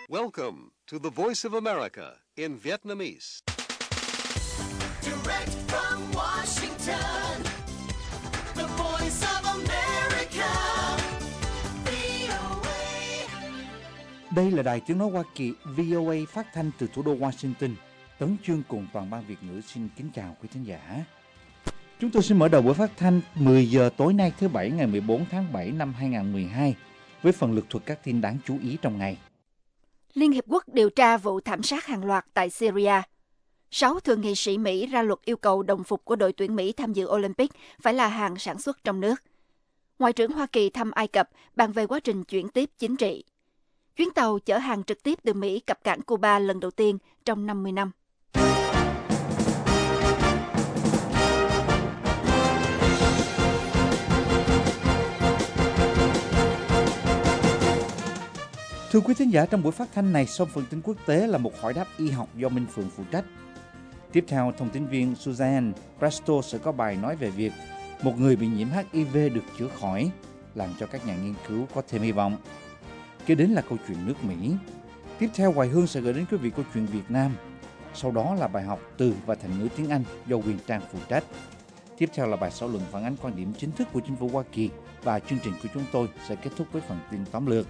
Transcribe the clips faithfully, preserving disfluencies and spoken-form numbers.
Welcome to the Voice of America in Vietnamese. Direct from Washington, the Voice of America, vê o a. Đây là đài tiếng nói Hoa Kỳ vê o a phát thanh từ thủ đô Washington. Tấn Chương cùng toàn ban Việt ngữ xin kính chào quý thính giả. Chúng tôi xin mở đầu buổi phát thanh mười giờ tối nay thứ Bảy ngày mười bốn tháng bảy năm hai nghìn không trăm mười hai với phần lược thuật các tin đáng chú ý trong ngày. Liên Hiệp Quốc điều tra vụ thảm sát hàng loạt tại Syria. Sáu thượng nghị sĩ Mỹ ra luật yêu cầu đồng phục của đội tuyển Mỹ tham dự Olympic phải là hàng sản xuất trong nước. Ngoại trưởng Hoa Kỳ thăm Ai Cập bàn về quá trình chuyển tiếp chính trị. Chuyến tàu chở hàng trực tiếp từ Mỹ cập cảng Cuba lần đầu tiên trong năm mươi năm. Thưa quý thính giả, trong buổi phát thanh này, sau phần tin quốc tế là một hỏi đáp y học do Minh Phượng phụ trách. Tiếp theo, thông tin viên Suzanne Presto sẽ có bài nói về việc một người bị nhiễm hát i vê được chữa khỏi, làm cho các nhà nghiên cứu có thêm hy vọng. Kế đến là câu chuyện nước Mỹ. Tiếp theo, Hoài Hương sẽ gửi đến quý vị câu chuyện Việt Nam. Sau đó là bài học từ và thành ngữ tiếng Anh do Quyền Trang phụ trách. Tiếp theo là bài xã luận phản ánh quan điểm chính thức của chính phủ Hoa Kỳ và chương trình của chúng tôi sẽ kết thúc với phần tin tóm lược.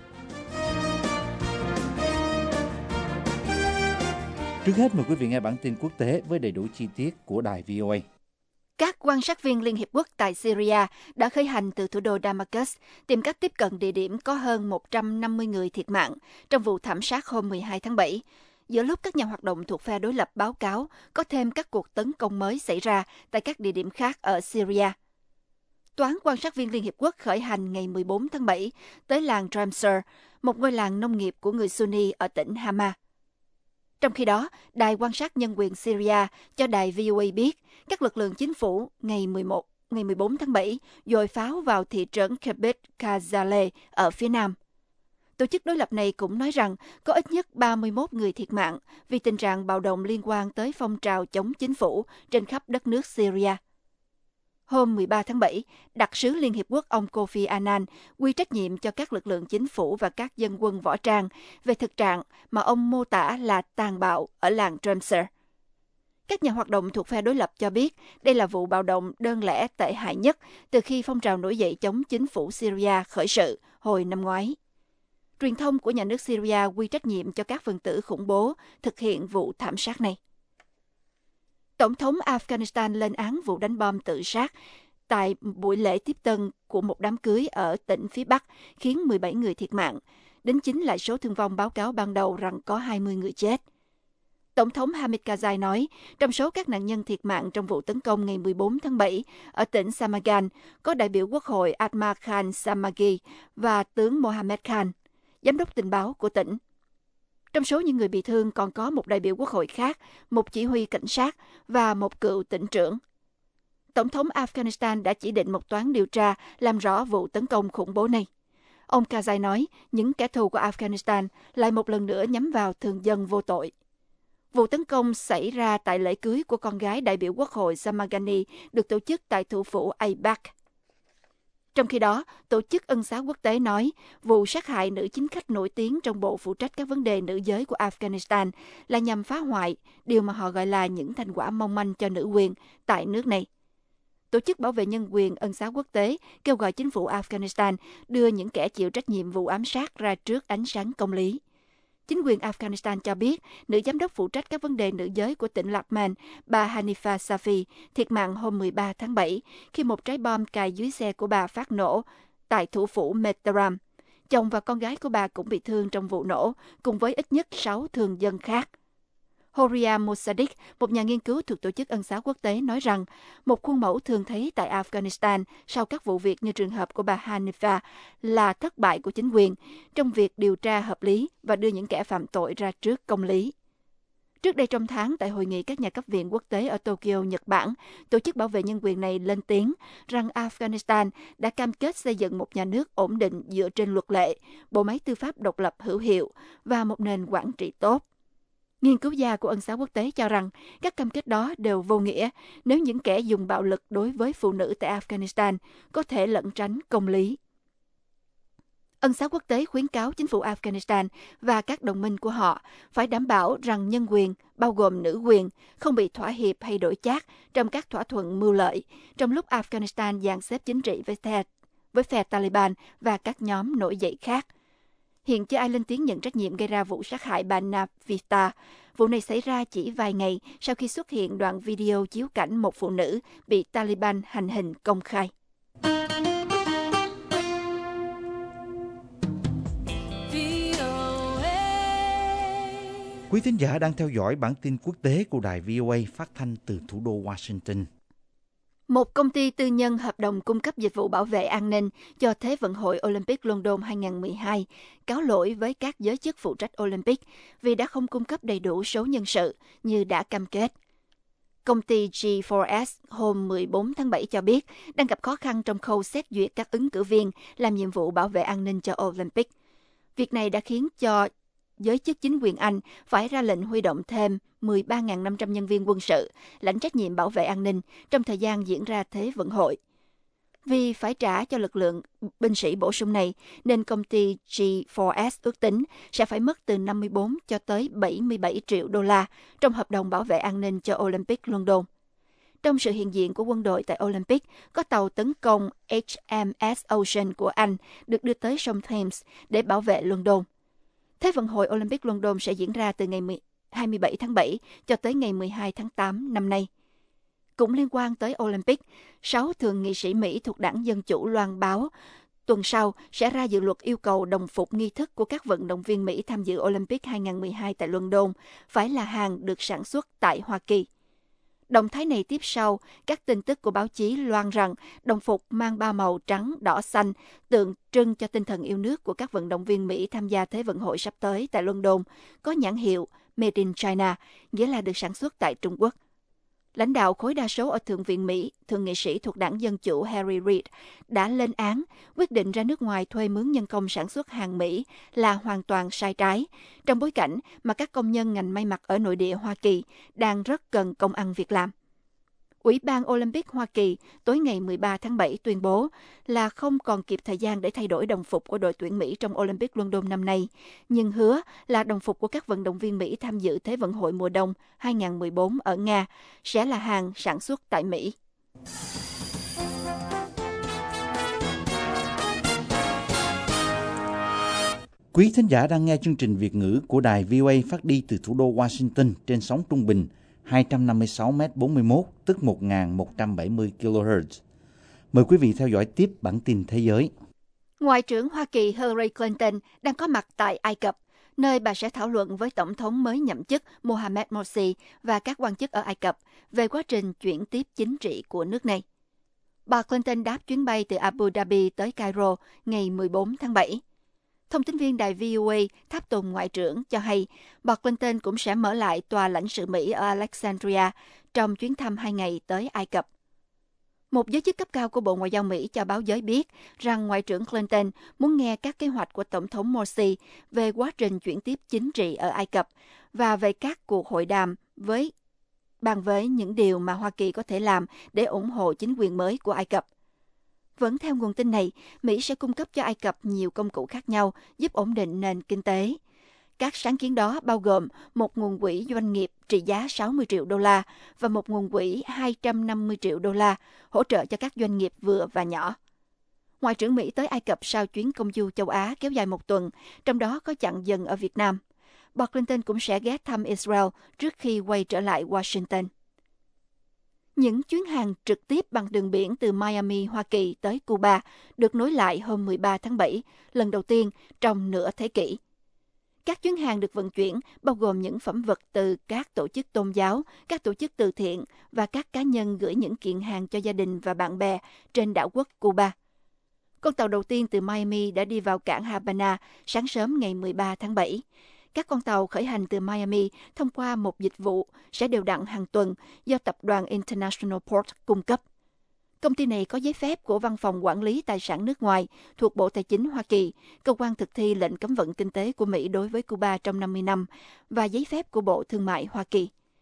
Trước hết mời quý vị nghe bản tin quốc tế với đầy đủ chi tiết của đài vê o a. Các quan sát viên Liên Hiệp Quốc tại Syria đã khởi hành từ thủ đô Damascus tìm cách tiếp cận địa điểm có hơn một trăm năm mươi người thiệt mạng trong vụ thảm sát hôm mười hai tháng bảy, giữa lúc các nhà hoạt động thuộc phe đối lập báo cáo có thêm các cuộc tấn công mới xảy ra tại các địa điểm khác ở Syria. Toán quan sát viên Liên Hiệp Quốc khởi hành ngày mười bốn tháng bảy tới làng Tramsir, một ngôi làng nông nghiệp của người Sunni ở tỉnh Hama. Trong khi đó, Đài quan sát nhân quyền Syria cho đài vê o a biết các lực lượng chính phủ ngày mười một, ngày mười bốn tháng bảy dội pháo vào thị trấn Kibbutz Kazaleh ở phía nam. Tổ chức đối lập này cũng nói rằng có ít nhất ba mươi mốt người thiệt mạng vì tình trạng bạo động liên quan tới phong trào chống chính phủ trên khắp đất nước Syria. Hôm mười ba tháng bảy, đặc sứ Liên Hiệp Quốc ông Kofi Annan quy trách nhiệm cho các lực lượng chính phủ và các dân quân võ trang về thực trạng mà ông mô tả là tàn bạo ở làng Tramsir. Các nhà hoạt động thuộc phe đối lập cho biết đây là vụ bạo động đơn lẻ tệ hại nhất từ khi phong trào nổi dậy chống chính phủ Syria khởi sự hồi năm ngoái. Truyền thông của nhà nước Syria quy trách nhiệm cho các phần tử khủng bố thực hiện vụ thảm sát này. Tổng thống Afghanistan lên án vụ đánh bom tự sát tại buổi lễ tiếp tân của một đám cưới ở tỉnh phía Bắc, khiến mười bảy người thiệt mạng. Đính chính lại số thương vong báo cáo ban đầu rằng có hai mươi người chết. Tổng thống Hamid Karzai nói, trong số các nạn nhân thiệt mạng trong vụ tấn công ngày mười bốn tháng bảy ở tỉnh Samagan, có đại biểu quốc hội Ahmad Khan Samagi và tướng Mohammed Khan, giám đốc tình báo của tỉnh. Trong số những người bị thương còn có một đại biểu quốc hội khác, một chỉ huy cảnh sát và một cựu tỉnh trưởng. Tổng thống Afghanistan đã chỉ định một toán điều tra làm rõ vụ tấn công khủng bố này. Ông Karzai nói những kẻ thù của Afghanistan lại một lần nữa nhắm vào thường dân vô tội. Vụ tấn công xảy ra tại lễ cưới của con gái đại biểu quốc hội Samagani được tổ chức tại thủ phủ Aybak. Trong khi đó, Tổ chức Ân xá Quốc tế nói vụ sát hại nữ chính khách nổi tiếng trong bộ phụ trách các vấn đề nữ giới của Afghanistan là nhằm phá hoại điều mà họ gọi là những thành quả mong manh cho nữ quyền tại nước này. Tổ chức Bảo vệ Nhân quyền Ân xá Quốc tế kêu gọi chính phủ Afghanistan đưa những kẻ chịu trách nhiệm vụ ám sát ra trước ánh sáng công lý. Chính quyền Afghanistan cho biết nữ giám đốc phụ trách các vấn đề nữ giới của tỉnh Laghman, bà Hanifa Safi, thiệt mạng hôm mười ba tháng bảy khi một trái bom cài dưới xe của bà phát nổ tại thủ phủ Mehtaram. Chồng và con gái của bà cũng bị thương trong vụ nổ, cùng với ít nhất sáu thường dân khác. Horia Mossadegh, một nhà nghiên cứu thuộc Tổ chức Ân xá Quốc tế, nói rằng một khuôn mẫu thường thấy tại Afghanistan sau các vụ việc như trường hợp của bà Hanifa là thất bại của chính quyền trong việc điều tra hợp lý và đưa những kẻ phạm tội ra trước công lý. Trước đây trong tháng, tại hội nghị các nhà cấp viện quốc tế ở Tokyo, Nhật Bản, Tổ chức Bảo vệ Nhân quyền này lên tiếng rằng Afghanistan đã cam kết xây dựng một nhà nước ổn định dựa trên luật lệ, bộ máy tư pháp độc lập hữu hiệu và một nền quản trị tốt. Nghiên cứu gia của Ân xá Quốc tế cho rằng các cam kết đó đều vô nghĩa nếu những kẻ dùng bạo lực đối với phụ nữ tại Afghanistan có thể lẩn tránh công lý. Ân xá quốc tế khuyến cáo chính phủ Afghanistan và các đồng minh của họ phải đảm bảo rằng nhân quyền, bao gồm nữ quyền, không bị thỏa hiệp hay đổi chác trong các thỏa thuận mưu lợi, trong lúc Afghanistan dàn xếp chính trị với phe, với phe Taliban và các nhóm nổi dậy khác. Hiện chưa ai lên tiếng nhận trách nhiệm gây ra vụ sát hại bà Navita. Vụ này xảy ra chỉ vài ngày sau khi xuất hiện đoạn video chiếu cảnh một phụ nữ bị Taliban hành hình công khai. Quý thính giả đang theo dõi bản tin quốc tế của đài vê o a phát thanh từ thủ đô Washington. Một công ty tư nhân hợp đồng cung cấp dịch vụ bảo vệ an ninh cho Thế vận hội Olympic London hai không một hai cáo lỗi với các giới chức phụ trách Olympic vì đã không cung cấp đầy đủ số nhân sự như đã cam kết. Công ty G bốn S hôm mười bốn tháng bảy cho biết đang gặp khó khăn trong khâu xét duyệt các ứng cử viên làm nhiệm vụ bảo vệ an ninh cho Olympic. Việc này đã khiến cho giới chức chính quyền Anh phải ra lệnh huy động thêm mười ba nghìn năm trăm nhân viên quân sự lãnh trách nhiệm bảo vệ an ninh trong thời gian diễn ra Thế vận hội. Vì phải trả cho lực lượng binh sĩ bổ sung này, nên công ty G bốn S ước tính sẽ phải mất từ năm mươi bốn cho tới bảy mươi bảy triệu đô la trong hợp đồng bảo vệ an ninh cho Olympic London. Trong sự hiện diện của quân đội tại Olympic, có tàu tấn công H M S Ocean của Anh được đưa tới sông Thames để bảo vệ London. Thế vận hội Olympic London sẽ diễn ra từ ngày hai mươi bảy tháng bảy cho tới ngày mười hai tháng tám năm nay. Cũng liên quan tới Olympic, sáu thượng nghị sĩ Mỹ thuộc đảng Dân Chủ loan báo tuần sau sẽ ra dự luật yêu cầu đồng phục nghi thức của các vận động viên Mỹ tham dự Olympic hai không một hai tại London phải là hàng được sản xuất tại Hoa Kỳ. Động thái này tiếp sau các tin tức của báo chí loan rằng đồng phục mang ba màu trắng, đỏ, xanh tượng trưng cho tinh thần yêu nước của các vận động viên Mỹ tham gia Thế vận hội sắp tới tại London có nhãn hiệu Made in China, nghĩa là được sản xuất tại Trung Quốc. Lãnh đạo khối đa số ở Thượng viện Mỹ, thượng nghị sĩ thuộc đảng Dân Chủ Harry Reid đã lên án quyết định ra nước ngoài thuê mướn nhân công sản xuất hàng Mỹ là hoàn toàn sai trái, trong bối cảnh mà các công nhân ngành may mặc ở nội địa Hoa Kỳ đang rất cần công ăn việc làm. Ủy ban Olympic Hoa Kỳ tối ngày mười ba tháng bảy tuyên bố là không còn kịp thời gian để thay đổi đồng phục của đội tuyển Mỹ trong Olympic London năm nay, nhưng hứa là đồng phục của các vận động viên Mỹ tham dự Thế vận hội mùa đông hai không một bốn ở Nga sẽ là hàng sản xuất tại Mỹ. Quý thính giả đang nghe chương trình Việt ngữ của đài vê o a phát đi từ thủ đô Washington trên sóng trung bình hai trăm năm mươi sáu mét bốn mươi mốt, tức một nghìn một trăm bảy mươi ki lô héc. Mời quý vị theo dõi tiếp bản tin thế giới. Ngoại trưởng Hoa Kỳ Hillary Clinton đang có mặt tại Ai Cập, nơi bà sẽ thảo luận với Tổng thống mới nhậm chức Mohamed Morsi và các quan chức ở Ai Cập về quá trình chuyển tiếp chính trị của nước này. Bà Clinton đáp chuyến bay từ Abu Dhabi tới Cairo ngày mười bốn tháng bảy. Thông tin viên đài vê o a tháp tùng Ngoại trưởng cho hay bà Clinton cũng sẽ mở lại tòa lãnh sự Mỹ ở Alexandria trong chuyến thăm hai ngày tới Ai Cập. Một giới chức cấp cao của Bộ Ngoại giao Mỹ cho báo giới biết rằng Ngoại trưởng Clinton muốn nghe các kế hoạch của Tổng thống Morsi về quá trình chuyển tiếp chính trị ở Ai Cập và về các cuộc hội đàm với bàn với những điều mà Hoa Kỳ có thể làm để ủng hộ chính quyền mới của Ai Cập. Vẫn theo nguồn tin này, Mỹ sẽ cung cấp cho Ai Cập nhiều công cụ khác nhau giúp ổn định nền kinh tế. Các sáng kiến đó bao gồm một nguồn quỹ doanh nghiệp trị giá sáu mươi triệu đô la và một nguồn quỹ hai trăm năm mươi triệu đô la hỗ trợ cho các doanh nghiệp vừa và nhỏ. Ngoại trưởng Mỹ tới Ai Cập sau chuyến công du châu Á kéo dài một tuần, trong đó có chặng dừng ở Việt Nam. Bà Clinton cũng sẽ ghé thăm Israel trước khi quay trở lại Washington. Những chuyến hàng trực tiếp bằng đường biển từ Miami, Hoa Kỳ tới Cuba được nối lại hôm mười ba tháng bảy, lần đầu tiên trong nửa thế kỷ. Các chuyến hàng được vận chuyển bao gồm những phẩm vật từ các tổ chức tôn giáo, các tổ chức từ thiện và các cá nhân gửi những kiện hàng cho gia đình và bạn bè trên đảo quốc Cuba. Con tàu đầu tiên từ Miami đã đi vào cảng Havana sáng sớm ngày mười ba tháng bảy. Các con tàu khởi hành từ Miami thông qua một dịch vụ sẽ đều đặn hàng tuần do tập đoàn International Port cung cấp. Công ty này có giấy phép của Văn phòng Quản lý Tài sản nước ngoài thuộc Bộ Tài chính Hoa Kỳ, cơ quan thực thi lệnh cấm vận kinh tế của Mỹ đối với Cuba trong năm mươi năm, và giấy phép của Bộ Thương mại Hoa Kỳ.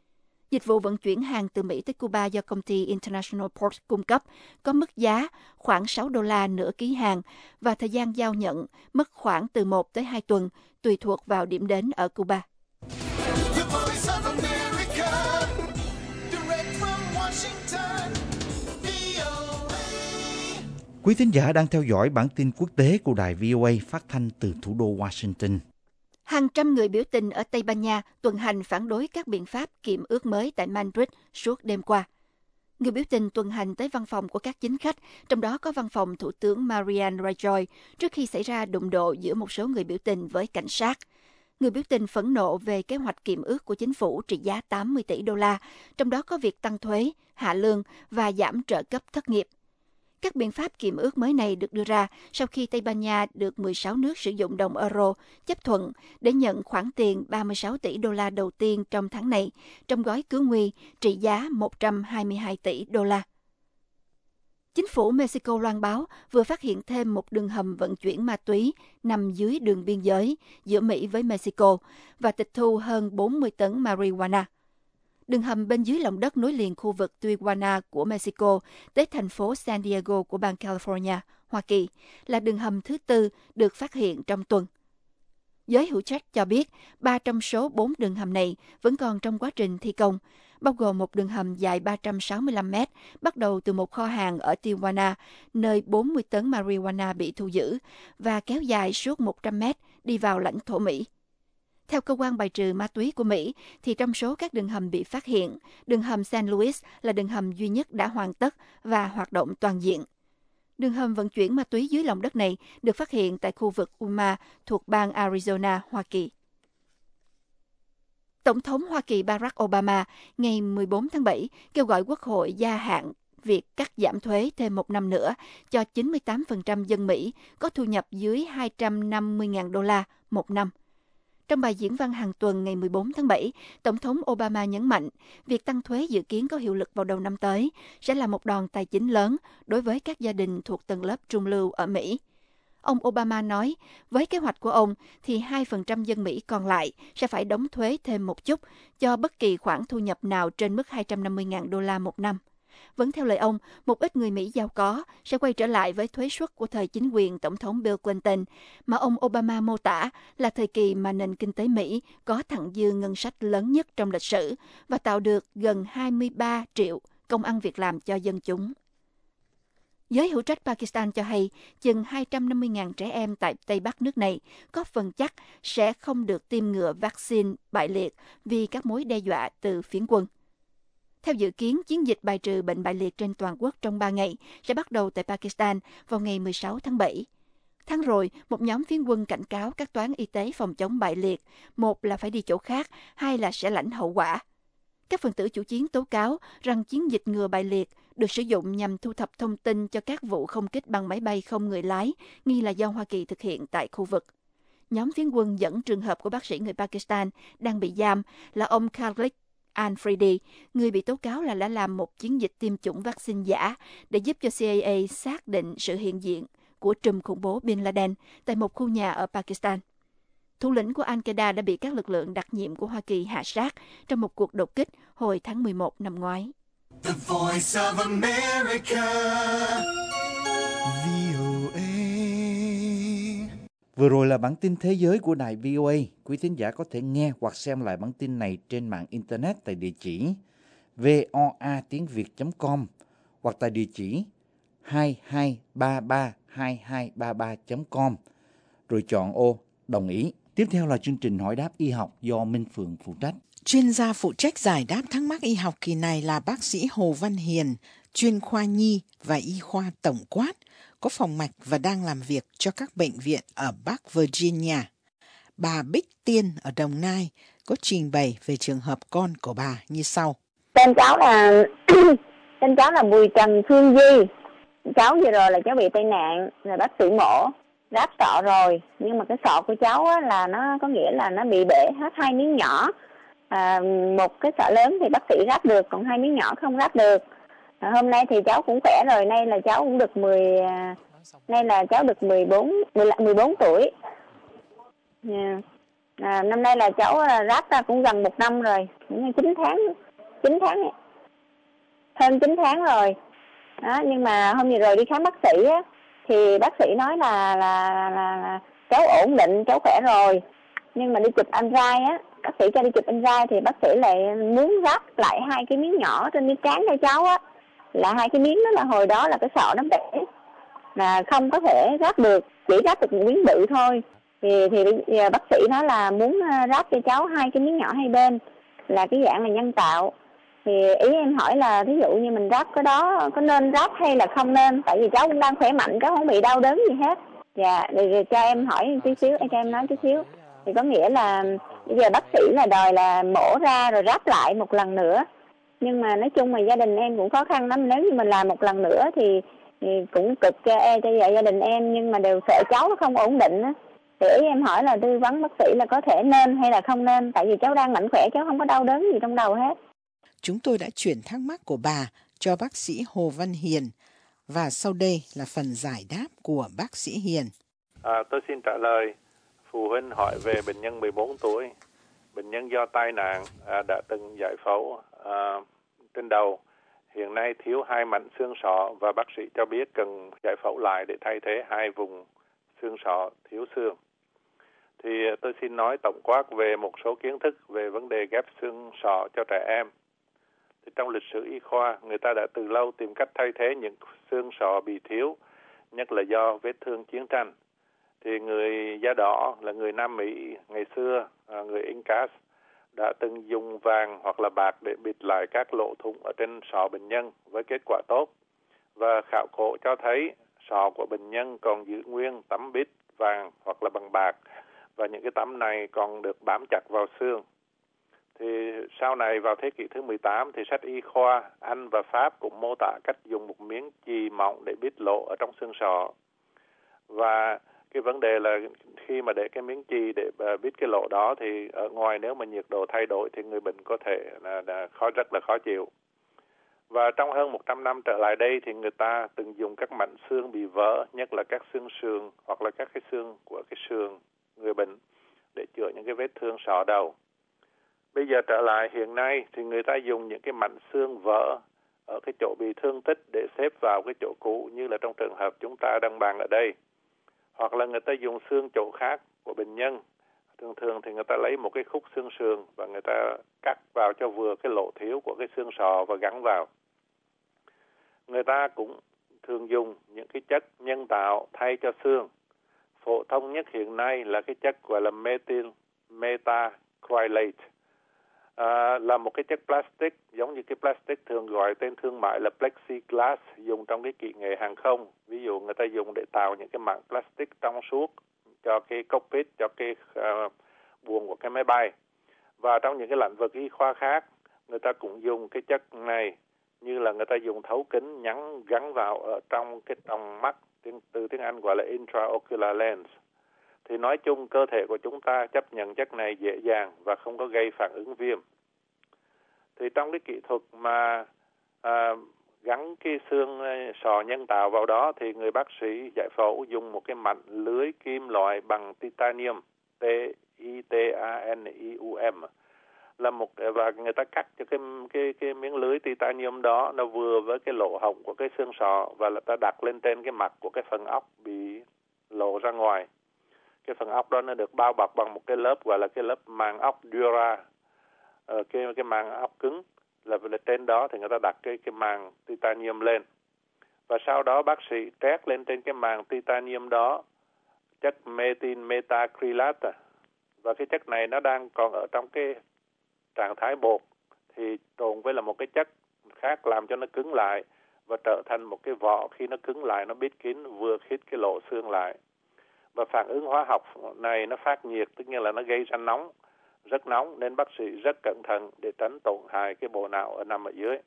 Dịch vụ vận chuyển hàng từ Mỹ tới Cuba do công ty International Port cung cấp có mức giá khoảng sáu đô la nửa ký hàng và thời gian giao nhận mất khoảng từ một tới hai tuần, tùy thuộc vào điểm đến ở Cuba. The voice of America, direct from Washington, vê o a. Quý thính giả đang theo dõi bản tin quốc tế của đài vê o a phát thanh từ thủ đô Washington. Hàng trăm người biểu tình ở Tây Ban Nha tuần hành phản đối các biện pháp kiệm ước mới tại Madrid suốt đêm qua. Người biểu tình tuần hành tới văn phòng của các chính khách, trong đó có văn phòng Thủ tướng Mariano Rajoy, trước khi xảy ra đụng độ giữa một số người biểu tình với cảnh sát. Người biểu tình phẫn nộ về kế hoạch kiệm ước của chính phủ trị giá tám mươi tỷ đô la, trong đó có việc tăng thuế, hạ lương và giảm trợ cấp thất nghiệp. Các biện pháp kiệm ước mới này được đưa ra sau khi Tây Ban Nha được mười sáu nước sử dụng đồng euro chấp thuận để nhận khoản tiền ba mươi sáu tỷ đô la đầu tiên trong tháng này, trong gói cứu nguy trị giá một trăm hai mươi hai tỷ đô la. Chính phủ Mexico loan báo vừa phát hiện thêm một đường hầm vận chuyển ma túy nằm dưới đường biên giới giữa Mỹ với Mexico và tịch thu hơn bốn mươi tấn marijuana. Đường hầm bên dưới lòng đất nối liền khu vực Tijuana của Mexico tới thành phố San Diego của bang California, Hoa Kỳ, là đường hầm thứ tư được phát hiện trong tuần. Giới hữu trách cho biết ba trong số bốn đường hầm này vẫn còn trong quá trình thi công, bao gồm một đường hầm dài ba trăm sáu mươi lăm mét, bắt đầu từ một kho hàng ở Tijuana, nơi bốn mươi tấn marijuana bị thu giữ, và kéo dài suốt một trăm mét đi vào lãnh thổ Mỹ. Theo cơ quan bài trừ ma túy của Mỹ, thì trong số các đường hầm bị phát hiện, đường hầm San Luis là đường hầm duy nhất đã hoàn tất và hoạt động toàn diện. Đường hầm vận chuyển ma túy dưới lòng đất này được phát hiện tại khu vực Yuma thuộc bang Arizona, Hoa Kỳ. Tổng thống Hoa Kỳ Barack Obama ngày mười bốn tháng bảy kêu gọi Quốc hội gia hạn việc cắt giảm thuế thêm một năm nữa cho chín mươi tám phần trăm dân Mỹ có thu nhập dưới hai trăm năm mươi nghìn đô la một năm. Trong bài diễn văn hàng tuần ngày mười bốn tháng bảy, Tổng thống Obama nhấn mạnh việc tăng thuế dự kiến có hiệu lực vào đầu năm tới sẽ là một đòn tài chính lớn đối với các gia đình thuộc tầng lớp trung lưu ở Mỹ. Ông Obama nói, với kế hoạch của ông thì hai phần trăm dân Mỹ còn lại sẽ phải đóng thuế thêm một chút cho bất kỳ khoản thu nhập nào trên mức hai trăm năm mươi nghìn đô la một năm. Vẫn theo lời ông, một ít người Mỹ giàu có sẽ quay trở lại với thuế suất của thời chính quyền Tổng thống Bill Clinton, mà ông Obama mô tả là thời kỳ mà nền kinh tế Mỹ có thặng dư ngân sách lớn nhất trong lịch sử và tạo được gần hai mươi ba triệu công ăn việc làm cho dân chúng. Giới hữu trách Pakistan cho hay chừng hai trăm năm mươi nghìn trẻ em tại Tây Bắc nước này có phần chắc sẽ không được tiêm ngừa vaccine bại liệt vì các mối đe dọa từ phiến quân. Theo dự kiến, chiến dịch bài trừ bệnh bại liệt trên toàn quốc trong ba ngày sẽ bắt đầu tại Pakistan vào ngày mười sáu tháng bảy. Tháng rồi, một nhóm phiến quân cảnh cáo các toán y tế phòng chống bại liệt, một là phải đi chỗ khác, hai là sẽ lãnh hậu quả. Các phần tử chủ chiến tố cáo rằng chiến dịch ngừa bại liệt được sử dụng nhằm thu thập thông tin cho các vụ không kích bằng máy bay không người lái, nghi là do Hoa Kỳ thực hiện tại khu vực. Nhóm phiến quân dẫn trường hợp của bác sĩ người Pakistan đang bị giam là ông Khalid Al-Fridi, người bị tố cáo là đã làm một chiến dịch tiêm chủng vaccine giả để giúp cho xê i a xác định sự hiện diện của trùm khủng bố Bin Laden tại một khu nhà ở Pakistan. Thủ lĩnh của Al-Qaeda đã bị các lực lượng đặc nhiệm của Hoa Kỳ hạ sát trong một cuộc đột kích hồi tháng mười một năm ngoái. The voice of America, vê o a. Vừa rồi là bản tin thế giới của đài vê o a. Quý thính giả có thể nghe hoặc xem lại bản tin này trên mạng Internet tại địa chỉ voa tiếng việt chấm com hoặc tại địa chỉ hai hai ba ba hai hai ba ba chấm com, rồi chọn ô đồng ý. Tiếp theo là chương trình hỏi đáp y học do Minh Phượng phụ trách. Chuyên gia phụ trách giải đáp thắc mắc y học kỳ này là bác sĩ Hồ Văn Hiền, chuyên khoa nhi và y khoa tổng quát, có phòng mạch và đang làm việc cho các bệnh viện ở Bắc Virginia. Bà Bích Tiên ở Đồng Nai có trình bày về trường hợp con của bà như sau. Tên cháu là tên cháu là Bùi Trần Phương Di. Cháu vừa rồi là cháu bị tai nạn, rồi bác sĩ mổ ráp sọ rồi, nhưng mà cái sọ của cháu á, là nó có nghĩa là nó bị bể hết hai miếng nhỏ. À, một cái sọ lớn thì bác sĩ ráp được, còn hai miếng nhỏ không ráp được. À, hôm nay thì cháu cũng khỏe rồi, nay là cháu cũng được mười, nay là cháu được mười bốn, mười bốn tuổi. Yeah. À, năm nay là cháu ráp ra cũng gần một năm rồi, cũng chín tháng, chín tháng, hơn chín tháng rồi. Đó, nhưng mà hôm vừa rồi đi khám bác sĩ á, thì bác sĩ nói là, là, là, là cháu ổn định, cháu khỏe rồi. Nhưng mà đi chụp anh rai á, bác sĩ cho đi chụp anh rai thì bác sĩ lại muốn ráp lại hai cái miếng nhỏ trên miếng trán cho cháu á. Là hai cái miếng đó là hồi đó là cái sọ nó bể, là không có thể ráp được, chỉ ráp được một miếng bự thôi. Thì, thì bây giờ bác sĩ nói là muốn ráp cho cháu hai cái miếng nhỏ hai bên, là cái dạng là nhân tạo. Thì ý em hỏi là ví dụ như mình ráp cái đó có nên ráp hay là không nên, tại vì cháu cũng đang khỏe mạnh, cháu không bị đau đớn gì hết. Dạ, rồi, rồi cho em hỏi tí xíu, cho em nói tí xíu. Thì có nghĩa là bây giờ bác sĩ là đòi là mổ ra rồi ráp lại một lần nữa. Nhưng mà nói chung là gia đình em cũng khó khăn lắm, nếu như mình làm một lần nữa thì, thì cũng cực cho, cho gia đình em, nhưng mà đều sợ cháu nó không ổn định á. Thì ý em hỏi là tư vấn bác sĩ là có thể nên hay là không nên, tại vì cháu đang mạnh khỏe, cháu không có đau đớn gì trong đầu hết. Chúng tôi đã chuyển thắc mắc của bà cho bác sĩ Hồ Văn Hiền, và sau đây là phần giải đáp của bác sĩ Hiền. À, tôi xin trả lời. Phụ huynh hỏi về bệnh nhân mười bốn tuổi, bệnh nhân do tai nạn à, đã từng giải phẫu à, trên đầu, hiện nay thiếu hai mảnh xương sọ và bác sĩ cho biết cần giải phẫu lại để thay thế hai vùng xương sọ thiếu xương. Thì tôi xin nói tổng quát về một số kiến thức về vấn đề ghép xương sọ cho trẻ em. Thì trong lịch sử y khoa, người ta đã từ lâu tìm cách thay thế những xương sọ bị thiếu, nhất là do vết thương chiến tranh. Thì người da đỏ là người Nam Mỹ ngày xưa, người Incas, đã từng dùng vàng hoặc là bạc để bịt lại các lỗ thủng ở trên sọ bệnh nhân với kết quả tốt. Và khảo cổ cho thấy sọ của bệnh nhân còn giữ nguyên tấm bít vàng hoặc là bằng bạc, và những cái tấm này còn được bám chặt vào xương. Thì sau này vào thế kỷ thứ mười tám thì sách y khoa Anh và Pháp cũng mô tả cách dùng một miếng chì mỏng để bít lỗ ở trong xương sọ. Và cái vấn đề là khi mà để cái miếng chì để bít cái lỗ đó thì ở ngoài nếu mà nhiệt độ thay đổi thì người bệnh có thể là, là khó rất là khó chịu. Và trong hơn một trăm năm trở lại đây thì người ta từng dùng các mảnh xương bị vỡ, nhất là các xương sườn hoặc là các cái xương của cái sườn người bệnh để chữa những cái vết thương sọ đầu. Bây giờ trở lại hiện nay thì người ta dùng những cái mảnh xương vỡ ở cái chỗ bị thương tích để xếp vào cái chỗ cũ, như là trong trường hợp chúng ta đang bàn ở đây. Hoặc là người ta dùng xương chỗ khác của bệnh nhân. Thường thường thì người ta lấy một cái khúc xương sườn và người ta cắt vào cho vừa cái lỗ thiếu của cái xương sọ và gắn vào. Người ta cũng thường dùng những cái chất nhân tạo thay cho xương. Phổ thông nhất hiện nay là cái chất gọi là methyl methacrylate. À, là một cái chất plastic giống như cái plastic thường gọi tên thương mại là plexiglass, dùng trong cái kỹ nghệ hàng không. Ví dụ người ta dùng để tạo những cái mảng plastic trong suốt cho cái cockpit, cho cái uh, buồng của cái máy bay. Và trong những cái lĩnh vực y khoa khác, người ta cũng dùng cái chất này, như là người ta dùng thấu kính nhắn gắn vào ở trong cái tròng mắt, từ tiếng Anh gọi là intraocular lens. Thì nói chung cơ thể của chúng ta chấp nhận chất này dễ dàng và không có gây phản ứng viêm. Thì trong cái kỹ thuật mà à, gắn cái xương sọ nhân tạo vào đó thì người bác sĩ giải phẫu dùng một cái mảnh lưới kim loại bằng titanium, T I T A N I U M, là một, và người ta cắt cho cái cái cái miếng lưới titanium đó nó vừa với cái lỗ hổng của cái xương sọ, và là ta đặt lên trên cái mặt của cái phần óc bị lộ ra ngoài. Cái phần óc đó nó được bao bọc bằng một cái lớp gọi là cái lớp màng óc dura, ờ, cái cái màng óc cứng, là trên đó thì người ta đặt cái cái màng titanium lên, và sau đó bác sĩ trét lên trên cái màng titanium đó chất methyl methacrylate, và cái chất này nó đang còn ở trong cái trạng thái bột thì trộn với là một cái chất khác làm cho nó cứng lại và trở thành một cái vỏ. Khi nó cứng lại nó bít kín vừa khít cái lỗ xương lại, và phản ứng hóa học này nó phát nhiệt, tức nghĩa là nó gây ra nóng, rất nóng, nên bác sĩ rất cẩn thận để tránh tổn hại cái bộ não ở nằm ở dưới.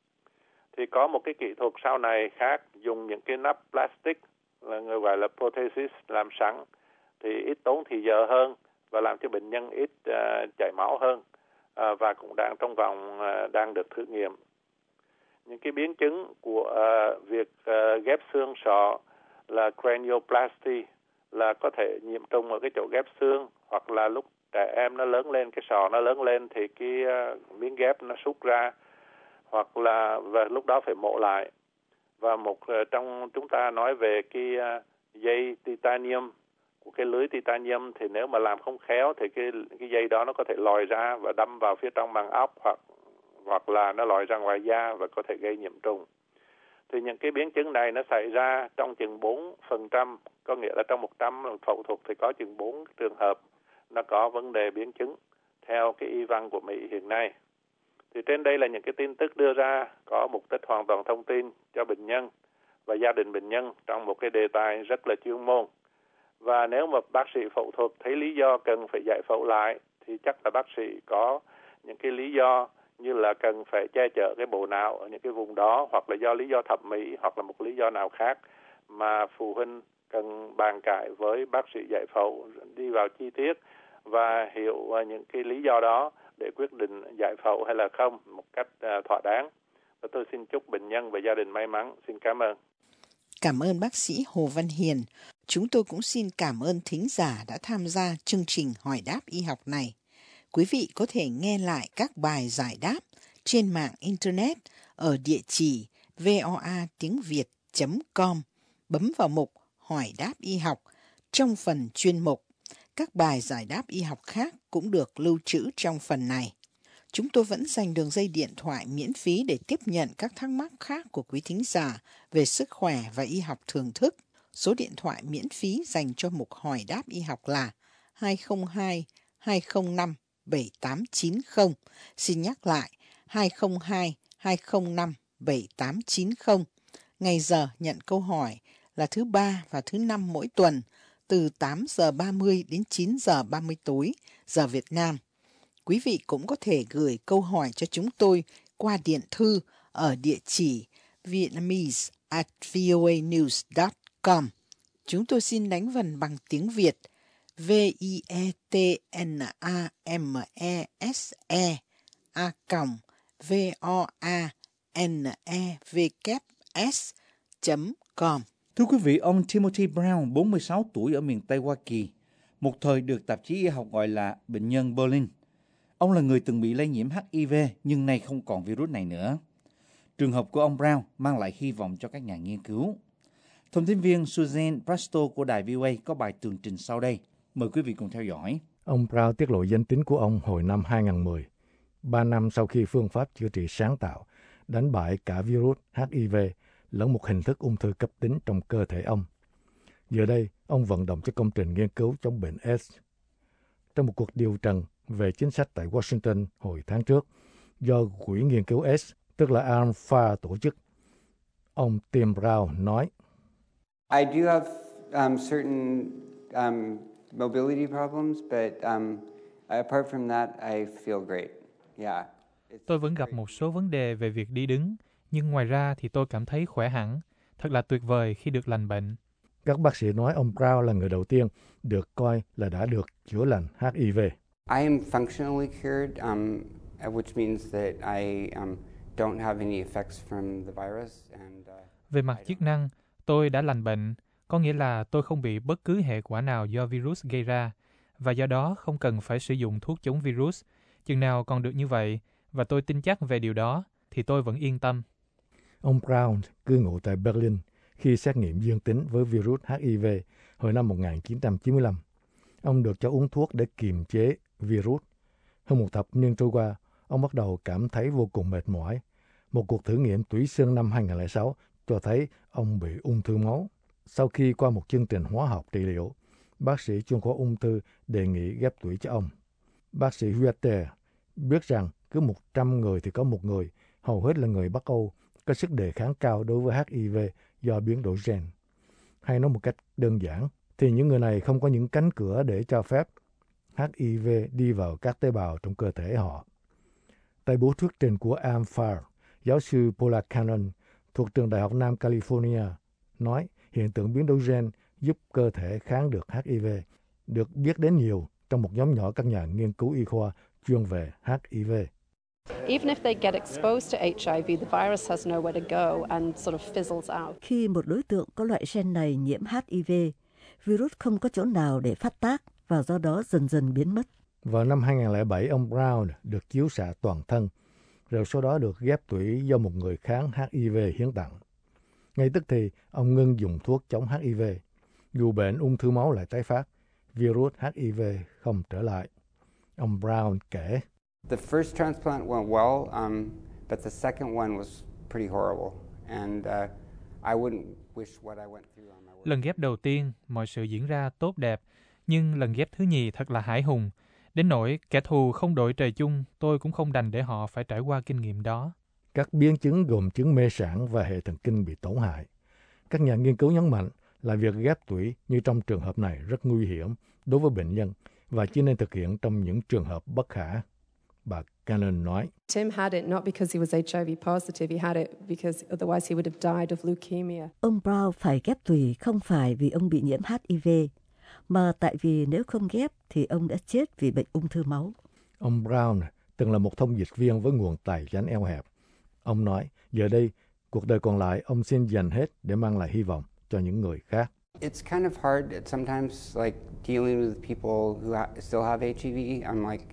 Thì có một cái kỹ thuật sau này khác, dùng những cái nắp plastic là người gọi là prosthesis làm sẵn, thì ít tốn thì giờ hơn và làm cho bệnh nhân ít uh, chảy máu hơn, uh, và cũng đang trong vòng uh, đang được thử nghiệm. Những cái biến chứng của uh, việc uh, ghép xương sọ là cranioplasty, là có thể nhiễm trùng ở cái chỗ ghép xương, hoặc là lúc trẻ em nó lớn lên, cái sọ nó lớn lên thì cái uh, miếng ghép nó sút ra, hoặc là và lúc đó phải mổ lại. Và một trong chúng ta nói về cái dây titanium, của cái lưới titanium, thì nếu mà làm không khéo thì cái cái dây đó nó có thể lòi ra và đâm vào phía trong màng óc, hoặc hoặc là nó lòi ra ngoài da và có thể gây nhiễm trùng. Thì những cái biến chứng này nó xảy ra trong chừng bốn phần trăm, có nghĩa là trong một trăm phẫu thuật thì có chừng bốn trường hợp nó có vấn đề biến chứng theo cái y văn của Mỹ hiện nay. Thì trên đây là những cái tin tức đưa ra có mục đích hoàn toàn thông tin cho bệnh nhân và gia đình bệnh nhân trong một cái đề tài rất là chuyên môn. Và nếu mà bác sĩ phẫu thuật thấy lý do cần phải giải phẫu lại thì chắc là bác sĩ có những cái lý do như là cần phải che chở cái bộ não ở những cái vùng đó, hoặc là do lý do thẩm mỹ, hoặc là một lý do nào khác mà phụ huynh cần bàn cãi với bác sĩ giải phẫu, đi vào chi tiết và hiểu những cái lý do đó để quyết định giải phẫu hay là không một cách uh, thỏa đáng. Và tôi xin chúc bệnh nhân và gia đình may mắn. Xin cảm ơn. Cảm ơn bác sĩ Hồ Văn Hiền. Chúng tôi cũng xin cảm ơn thính giả đã tham gia chương trình hỏi đáp y học này. Quý vị có thể nghe lại các bài giải đáp trên mạng Internet ở địa chỉ voa tiếng việt chấm com. Bấm vào mục hỏi đáp y học trong phần chuyên mục. Các bài giải đáp y học khác cũng được lưu trữ trong phần này. Chúng tôi vẫn dành đường dây điện thoại miễn phí để tiếp nhận các thắc mắc khác của quý thính giả về sức khỏe và y học thường thức. Số điện thoại miễn phí dành cho mục hỏi đáp y học là hai không hai hai không năm bảy tám chín không. Xin nhắc lại hai không hai hai không năm bảy tám chín không. Ngày giờ nhận câu hỏi là thứ ba và thứ năm mỗi tuần từ tám giờ ba mươi đến chín giờ ba mươi tối giờ Việt Nam. Quý vị cũng có thể gửi câu hỏi cho chúng tôi qua điện thư ở địa chỉ vietnamese at voanews dot com. Chúng tôi xin đánh vần bằng tiếng Việt v i e t n a m e s e a v o a n e w s chấm com. Thưa quý vị, ông Timothy Brown, bốn mươi sáu tuổi ở miền Tây Hoa Kỳ, một thời được tạp chí y học gọi là bệnh nhân Berlin. Ông là người từng bị lây nhiễm H I V nhưng nay không còn virus này nữa. Trường hợp của ông Brown mang lại hy vọng cho các nhà nghiên cứu. Thông tin viên Suzanne Presto của đài vê o a có bài tường trình sau đây. Mời quý vị cùng theo dõi. Ông Brown tiết lộ danh tính của ông hồi năm hai không một không, ba năm sau khi phương pháp chữa trị sáng tạo đánh bại cả virus H I V lẫn một hình thức ung thư cấp tính trong cơ thể ông. Giờ đây, ông vận động cho công trình nghiên cứu chống bệnh AIDS. Trong một cuộc điều trần về chính sách tại Washington hồi tháng trước, do Quỹ Nghiên cứu AIDS, tức là ALPHA tổ chức, ông Tim Brown nói, I do have um, certain um, mobility problems, but um, apart from that, I feel great. Yeah. Tôi vẫn gặp một số vấn đề về việc đi đứng, nhưng ngoài ra thì tôi cảm thấy khỏe hẳn. Thật là tuyệt vời khi được lành bệnh. Các bác sĩ nói ông Brown là người đầu tiên được coi là đã được chữa lành H I V. I am functionally cured, um, which means that I um, don't have any effects from the virus. And, uh, Về mặt chức năng, tôi đã lành bệnh, có nghĩa là tôi không bị bất cứ hệ quả nào do virus gây ra, và do đó không cần phải sử dụng thuốc chống virus. Chừng nào còn được như vậy, và tôi tin chắc về điều đó, thì tôi vẫn yên tâm. Ông Brown cư ngụ tại Berlin khi xét nghiệm dương tính với virus H I V hồi năm một nghìn chín trăm chín mươi lăm. Ông được cho uống thuốc để kiềm chế virus. Hơn một thập niên trôi qua, ông bắt đầu cảm thấy vô cùng mệt mỏi. Một cuộc thử nghiệm tủy xương năm hai không không sáu cho thấy ông bị ung thư máu. Sau khi qua một chương trình hóa học trị liệu, bác sĩ chuyên khoa ung thư đề nghị ghép tủy cho ông. Bác sĩ Huete biết rằng cứ một trăm người thì có một người, hầu hết là người Bắc Âu, có sức đề kháng cao đối với H I V do biến đổi gen. Hay nói một cách đơn giản, thì những người này không có những cánh cửa để cho phép H I V đi vào các tế bào trong cơ thể họ. Tại buổi thuyết trình của ALPHA, giáo sư Paula Cannon thuộc trường Đại học Nam California nói hiện tượng biến đổi gen giúp cơ thể kháng được H I V, được biết đến nhiều trong một nhóm nhỏ các nhà nghiên cứu y khoa chuyên về H I V. Even if they get exposed to H I V, the virus has nowhere to go and sort of fizzles out. Khi một đối tượng có loại gen này nhiễm H I V, virus không có chỗ nào để phát tác và do đó dần dần biến mất. Vào năm hai không không bảy, ông Brown được chiếu xạ toàn thân rồi sau đó được ghép tủy do một người kháng H I V hiến tặng. Ngay tức thì, ông ngưng dùng thuốc chống H I V. Dù bệnh ung thư máu lại tái phát, virus H I V không trở lại. Ông Brown kể, The first transplant went well, um, but the second one was pretty horrible. And uh, I wouldn't wish what I went through on my way. Lần ghép đầu tiên, mọi sự diễn ra tốt đẹp, nhưng lần ghép thứ nhì thật là hãi hùng. Đến nỗi kẻ thù không đội trời chung, tôi cũng không đành để họ phải trải qua kinh nghiệm đó. Các biến chứng gồm chứng mê sản và hệ thần kinh bị tổn hại. Các nhà nghiên cứu nhấn mạnh là việc ghép tủy như trong trường hợp này rất nguy hiểm đối với bệnh nhân và chỉ nên thực hiện trong những trường hợp bất khả. Bà Cannon nói, Tim had it not because he was H I V positive, he had it because otherwise he would have died of leukemia. Ông Brown phải ghép tủy không phải vì ông bị nhiễm H I V, mà tại vì nếu không ghép thì ông đã chết vì bệnh ung thư máu. Ông Brown từng là một thông dịch viên với nguồn tài chánh eo hẹp. Ông nói, giờ đây, cuộc đời còn lại ông xin dành hết để mang lại hy vọng cho những người khác. It's kind of hard at sometimes, like dealing with people who ha- still have H I V. I'm like,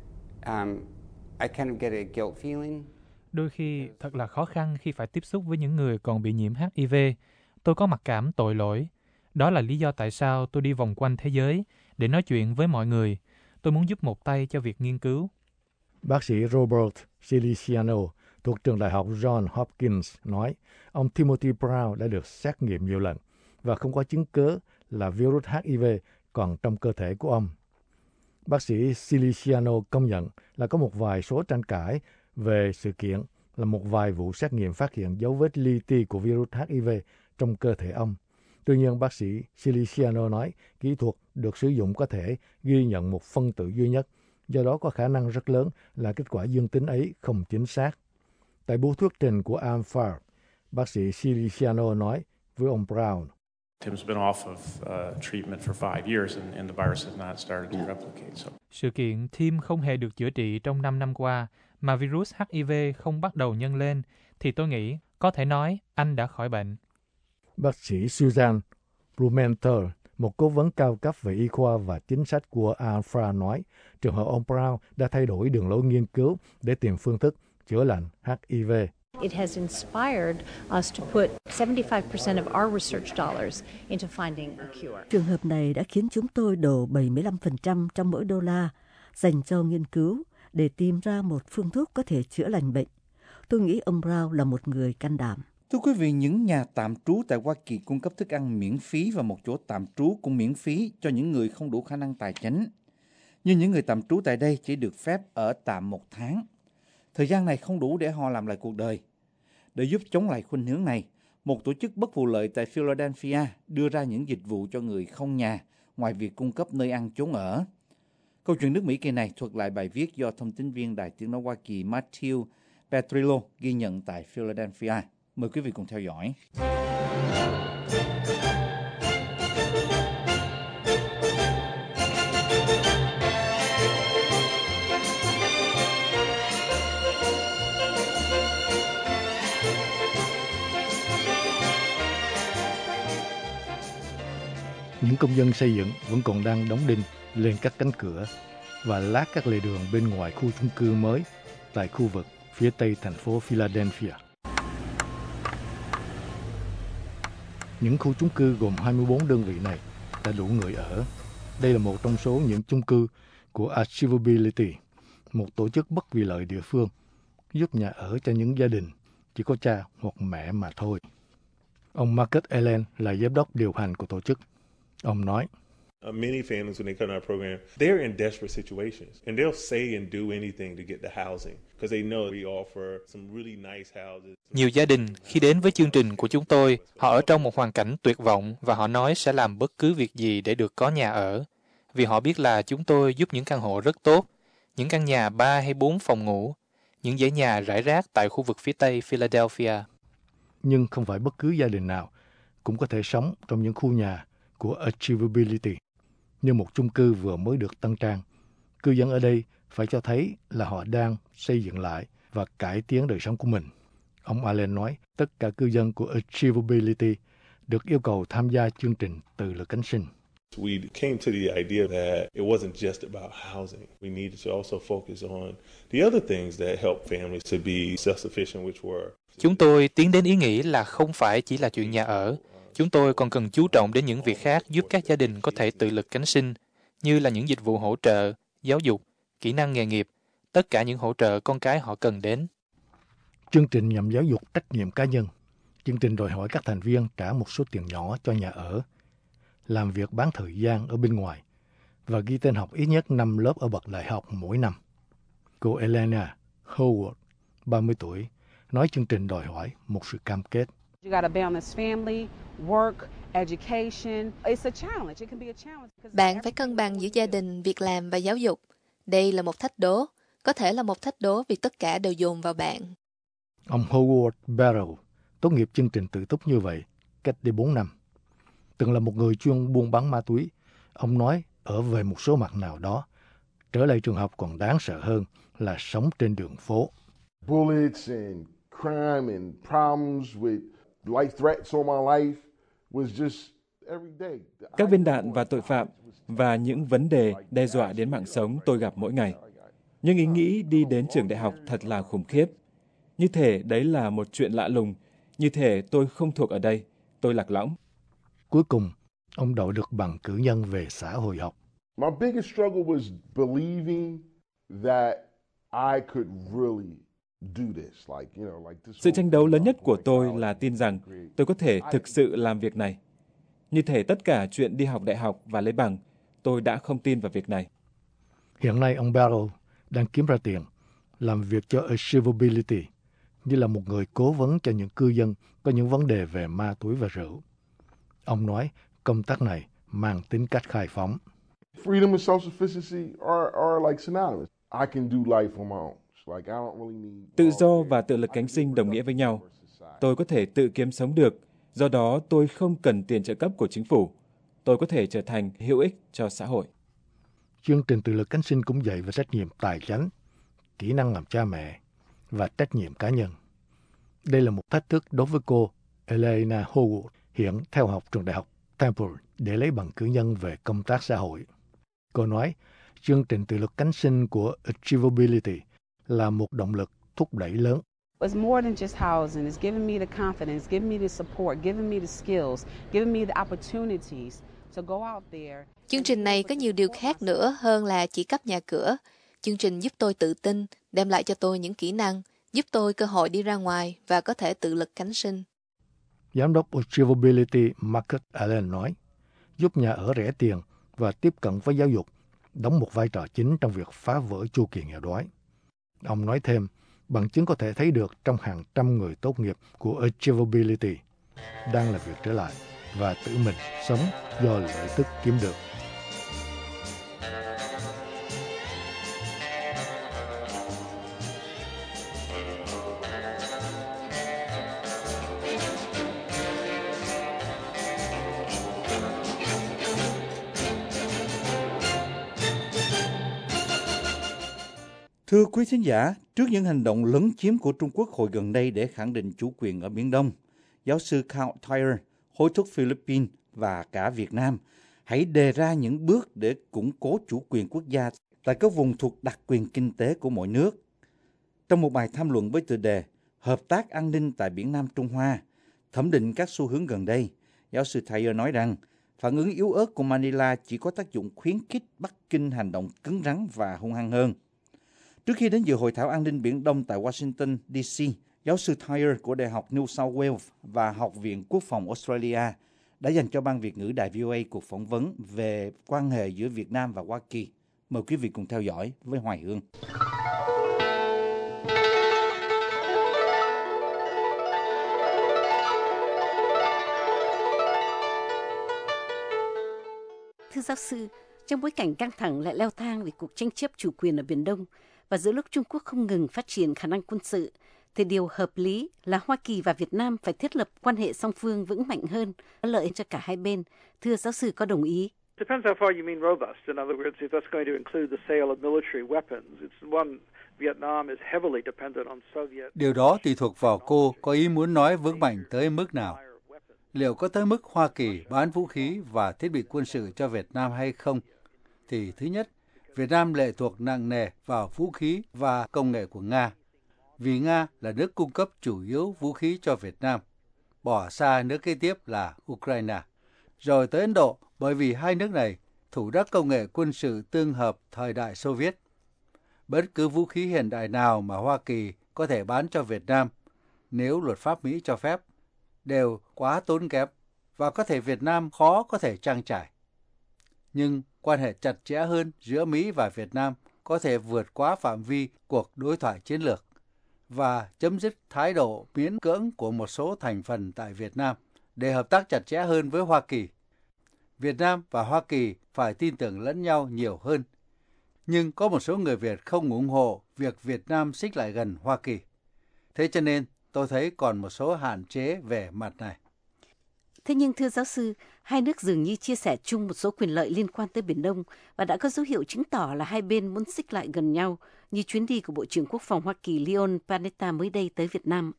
um, I kind of get a guilt feeling. Đôi khi thật là khó khăn khi phải tiếp xúc với những người còn bị nhiễm H I V. Tôi có mặc cảm tội lỗi. Đó là lý do tại sao tôi đi vòng quanh thế giới để nói chuyện với mọi người. Tôi muốn giúp một tay cho việc nghiên cứu. Bác sĩ Robert Siliciano thuộc trường đại học Johns Hopkins nói, ông Timothy Brown đã được xét nghiệm nhiều lần và không có chứng cớ là virus H I V còn trong cơ thể của ông. Bác sĩ Siliciano công nhận là có một vài số tranh cãi về sự kiện là một vài vụ xét nghiệm phát hiện dấu vết li ti của virus H I V trong cơ thể ông. Tuy nhiên, bác sĩ Siliciano nói kỹ thuật được sử dụng có thể ghi nhận một phân tử duy nhất, do đó có khả năng rất lớn là kết quả dương tính ấy không chính xác. Tại buổi thuyết trình của AmFAR, bác sĩ Siliciano nói với ông Brown, Tim's been off of uh, treatment for five years and, and the virus has not started to replicate. So. Sự kiện Tim không hề được chữa trị trong năm năm qua, mà virus H I V không bắt đầu nhân lên, thì tôi nghĩ có thể nói anh đã khỏi bệnh. Bác sĩ Susan Blumenthal, một cố vấn cao cấp về y khoa và chính sách của AmFAR nói, trường hợp ông Brown đã thay đổi đường lối nghiên cứu để tìm phương thức chữa lành H I V. It has inspired us to put seventy-five percent of our research dollars into finding a cure. Trường hợp này đã khiến chúng tôi đổ bảy mươi lăm phần trăm trong mỗi đô la dành cho nghiên cứu để tìm ra một phương thuốc có thể chữa lành bệnh. Tôi nghĩ ông Brown là một người can đảm. Thưa quý vị, những nhà tạm trú tại Hoa Kỳ cung cấp thức ăn miễn phí và một chỗ tạm trú cũng miễn phí cho những người không đủ khả năng tài chính. Nhưng những người tạm trú tại đây chỉ được phép ở tạm một tháng. Thời gian này không đủ để họ làm lại cuộc đời. Để giúp chống lại khuynh hướng này, một tổ chức bất vụ lợi tại Philadelphia đưa ra những dịch vụ cho người không nhà ngoài việc cung cấp nơi ăn chốn ở. Câu chuyện nước Mỹ kỳ này thuật lại bài viết do thông tín viên Đài Tiếng nói Hoa Kỳ Matthew Petrillo ghi nhận tại Philadelphia. Mời quý vị cùng theo dõi. Những công dân xây dựng vẫn còn đang đóng đinh lên các cánh cửa và lát các lề đường bên ngoài khu chung cư mới tại khu vực phía tây thành phố Philadelphia. Những khu chung cư gồm hai mươi bốn đơn vị này đã đủ người ở. Đây là một trong số những chung cư của Achievability, một tổ chức bất vì lợi địa phương, giúp nhà ở cho những gia đình chỉ có cha hoặc mẹ mà thôi. Ông Marcus Allen là giám đốc điều hành của tổ chức. Ông nói, Uh, many families, when they come to our program, they're in desperate situations, and they'll say and do anything to get the housing, because they know we offer some really nice houses. Nhiều gia đình khi đến với chương trình của chúng tôi, họ ở trong một hoàn cảnh tuyệt vọng và họ nói sẽ làm bất cứ việc gì để được có nhà ở. Vì họ biết là chúng tôi giúp những căn hộ rất tốt, những căn nhà ba hay bốn phòng ngủ, những dãy nhà rải rác tại khu vực phía tây Philadelphia. Nhưng không phải bất cứ gia đình nào cũng có thể sống trong những khu nhà của Achievability. Như một chung cư vừa mới được tân trang, cư dân ở đây phải cho thấy là họ đang xây dựng lại và cải tiến đời sống của mình. Ông Allen nói tất cả cư dân của Achievability được yêu cầu tham gia chương trình tự lực cánh sinh. We came to the idea that it wasn't just about housing. We needed to also focus on the other things that help families to be self-sufficient, which were. Chúng tôi tiến đến ý nghĩ là không phải chỉ là chuyện nhà ở. Chúng tôi còn cần chú trọng đến những việc khác giúp các gia đình có thể tự lực cánh sinh, như là những dịch vụ hỗ trợ, giáo dục, kỹ năng nghề nghiệp, tất cả những hỗ trợ con cái họ cần đến. Chương trình nhằm giáo dục trách nhiệm cá nhân. Chương trình đòi hỏi các thành viên trả một số tiền nhỏ cho nhà ở, làm việc bán thời gian ở bên ngoài và ghi tên học ít nhất năm lớp ở bậc đại học mỗi năm. Cô Elena Howard, ba mươi tuổi, nói chương trình đòi hỏi một sự cam kết. Bạn phải cân bằng giữa gia đình, việc làm và giáo dục. Đây là một thách đố, có thể là một thách đố vì tất cả đều dồn vào bạn. Ông Howard Barrow tốt nghiệp chương trình tự túc như vậy cách đây bốn năm. Từng là một người chuyên buôn bán ma túy, ông nói ở về một số mặt nào đó, trở lại trường học còn đáng sợ hơn là sống trên đường phố. Bullets and crime and problems with life threats on my life was just every day. Các viên đạn và tội phạm và những vấn đề đe dọa đến mạng sống tôi gặp mỗi ngày. Nhưng ý nghĩ đi đến trường đại học thật là khủng khiếp. Như thể đấy là một chuyện lạ lùng, như thể tôi không thuộc ở đây, tôi lạc lõng. Cuối cùng, ông đậu được bằng cử nhân về xã hội học. My biggest struggle was believing that I could really do this. Like, you know, like this. Sự tranh đấu lớn nhất của tôi là tin rằng tôi có thể thực sự làm việc này. Như thể tất cả chuyện đi học đại học và lấy bằng, tôi đã không tin vào việc này. Hiện nay ông Barrow đang kiếm ra tiền, làm việc cho Achievability, như là một người cố vấn cho những cư dân có những vấn đề về ma túy và rượu. Ông nói công tác này mang tính cách khai phóng. Freedom and self-sufficiency are, are like synonymous. I can do life on my own. Like, I don't really need... Tự do và tự lực cánh sinh đồng nghĩa với nhau. Tôi có thể tự kiếm sống được, do đó tôi không cần tiền trợ cấp của chính phủ. Tôi có thể trở thành hữu ích cho xã hội. Chương trình tự lực cánh sinh cũng dạy về trách nhiệm tài chánh, kỹ năng làm cha mẹ và trách nhiệm cá nhân. Đây là một thách thức đối với cô Elena Howard, hiện theo học trường đại học Temple để lấy bằng cử nhân về công tác xã hội. Cô nói, chương trình tự lực cánh sinh của Achievability là một động lực thúc đẩy lớn. It's more than just housing. It's giving me the confidence, giving me the support, giving me the skills, giving me the opportunities to go out there. Chương trình này có nhiều điều khác nữa hơn là chỉ cấp nhà cửa. Chương trình giúp tôi tự tin, đem lại cho tôi những kỹ năng, giúp tôi cơ hội đi ra ngoài và có thể tự lực cánh sinh. Giám đốc Achievability Marcus Allen nói, giúp nhà ở rẻ tiền và tiếp cận với giáo dục đóng một vai trò chính trong việc phá vỡ chu kỳ nghèo đói. Ông nói thêm, bằng chứng có thể thấy được trong hàng trăm người tốt nghiệp của Achievability đang làm việc trở lại và tự mình sống do lợi tức kiếm được. Thưa quý thính giả, trước những hành động lấn chiếm của Trung Quốc hồi gần đây để khẳng định chủ quyền ở Biển Đông, giáo sư Carl Thayer hối thúc Philippines và cả Việt Nam hãy đề ra những bước để củng cố chủ quyền quốc gia tại các vùng thuộc đặc quyền kinh tế của mỗi nước. Trong một bài tham luận với tựa đề Hợp tác an ninh tại Biển Nam Trung Hoa, thẩm định các xu hướng gần đây, giáo sư Thayer nói rằng phản ứng yếu ớt của Manila chỉ có tác dụng khuyến khích Bắc Kinh hành động cứng rắn và hung hăng hơn. Trước khi đến dự hội thảo an ninh Biển Đông tại Washington, D C, giáo sư Thayer của Đại học New South Wales và Học viện Quốc phòng Australia đã dành cho Ban Việt ngữ Đài vê o a cuộc phỏng vấn về quan hệ giữa Việt Nam và Hoa Kỳ. Mời quý vị cùng theo dõi với Hoài Hương. Thưa giáo sư, trong bối cảnh căng thẳng lại leo thang về cuộc tranh chấp chủ quyền ở Biển Đông và giữa lúc Trung Quốc không ngừng phát triển khả năng quân sự, thì điều hợp lý là Hoa Kỳ và Việt Nam phải thiết lập quan hệ song phương vững mạnh hơn, có lợi cho cả hai bên. Thưa giáo sư có đồng ý? Depends how far you mean robust. In other words, if that's going to include the sale of military weapons, it's one Vietnam is heavily dependent on Soviet. Điều đó tùy thuộc vào cô có ý muốn nói vững mạnh tới mức nào. liệu có tới mức Hoa Kỳ bán vũ khí và thiết bị quân sự cho Việt Nam hay không, thì thứ nhất, Việt Nam lệ thuộc nặng nề vào vũ khí và công nghệ của Nga, vì Nga là nước cung cấp chủ yếu vũ khí cho Việt Nam, bỏ xa nước kế tiếp là Ukraine, rồi tới Ấn Độ, bởi vì hai nước này thủ đắc công nghệ quân sự tương hợp thời đại Xô Viết. Bất cứ vũ khí hiện đại nào mà Hoa Kỳ có thể bán cho Việt Nam, nếu luật pháp Mỹ cho phép, đều quá tốn kém và có thể Việt Nam khó có thể trang trải. Nhưng quan hệ chặt chẽ hơn giữa Mỹ và Việt Nam có thể vượt quá phạm vi cuộc đối thoại chiến lược và chấm dứt thái độ miễn cưỡng của một số thành phần tại Việt Nam để hợp tác chặt chẽ hơn với Hoa Kỳ. Việt Nam và Hoa Kỳ phải tin tưởng lẫn nhau nhiều hơn. Nhưng có một số người Việt không ủng hộ việc Việt Nam xích lại gần Hoa Kỳ. Thế cho nên tôi thấy còn một số hạn chế về mặt này. Thế nhưng thưa giáo sư, hai nước dường như chia sẻ chung một số quyền lợi liên quan tới Biển Đông và đã có dấu hiệu chứng tỏ là hai bên muốn xích lại gần nhau, như chuyến đi của Bộ trưởng Quốc phòng Hoa Kỳ Leon Panetta mới đây tới Việt Nam.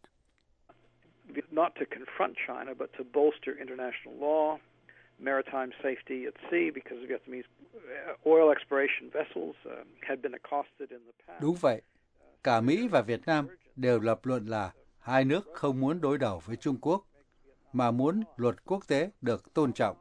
Not to confront China, but to bolster international law, maritime safety at sea, because Vietnamese oil exploration vessels had been accosted in the past. Đúng vậy. Cả Mỹ và Việt Nam đều lập luận là hai nước không muốn đối đầu với Trung Quốc, mà muốn luật quốc tế được tôn trọng,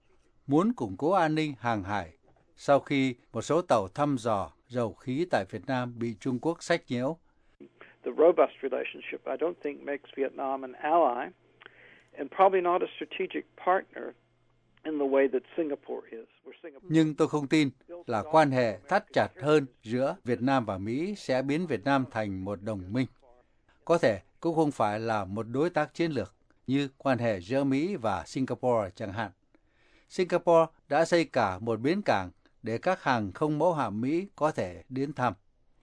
muốn củng cố an ninh hàng hải sau khi một số tàu thăm dò dầu khí tại Việt Nam bị Trung Quốc xách nhiễu. The robust relationship, I don't think, makes Vietnam an ally, and probably not a strategic partner in the way that Singapore is. Nhưng tôi không tin là quan hệ thắt chặt hơn giữa Việt Nam và Mỹ sẽ biến Việt Nam thành một đồng minh. Có thể cũng không phải là một đối tác chiến lược như quan hệ giữa Mỹ và Singapore chẳng hạn. Singapore đã xây cả một bến cảng để các hàng không mẫu hạm Mỹ có thể đến thăm.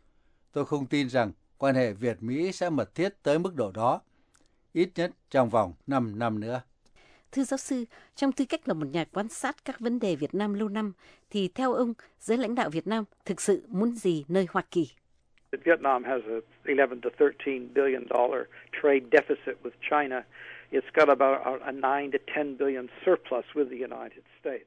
Tôi không tin rằng quan hệ Việt-Mỹ sẽ mật thiết tới mức độ đó, ít nhất trong vòng năm năm nữa. Thưa giáo sư, trong tư cách là một nhà quan sát các vấn đề Việt Nam lâu năm, thì theo ông, giới lãnh đạo Việt Nam thực sự muốn gì nơi Hoa Kỳ? Vietnam has a eleven to thirteen billion dollar trade deficit with China. It's got about a nine to ten billion surplus with the United States.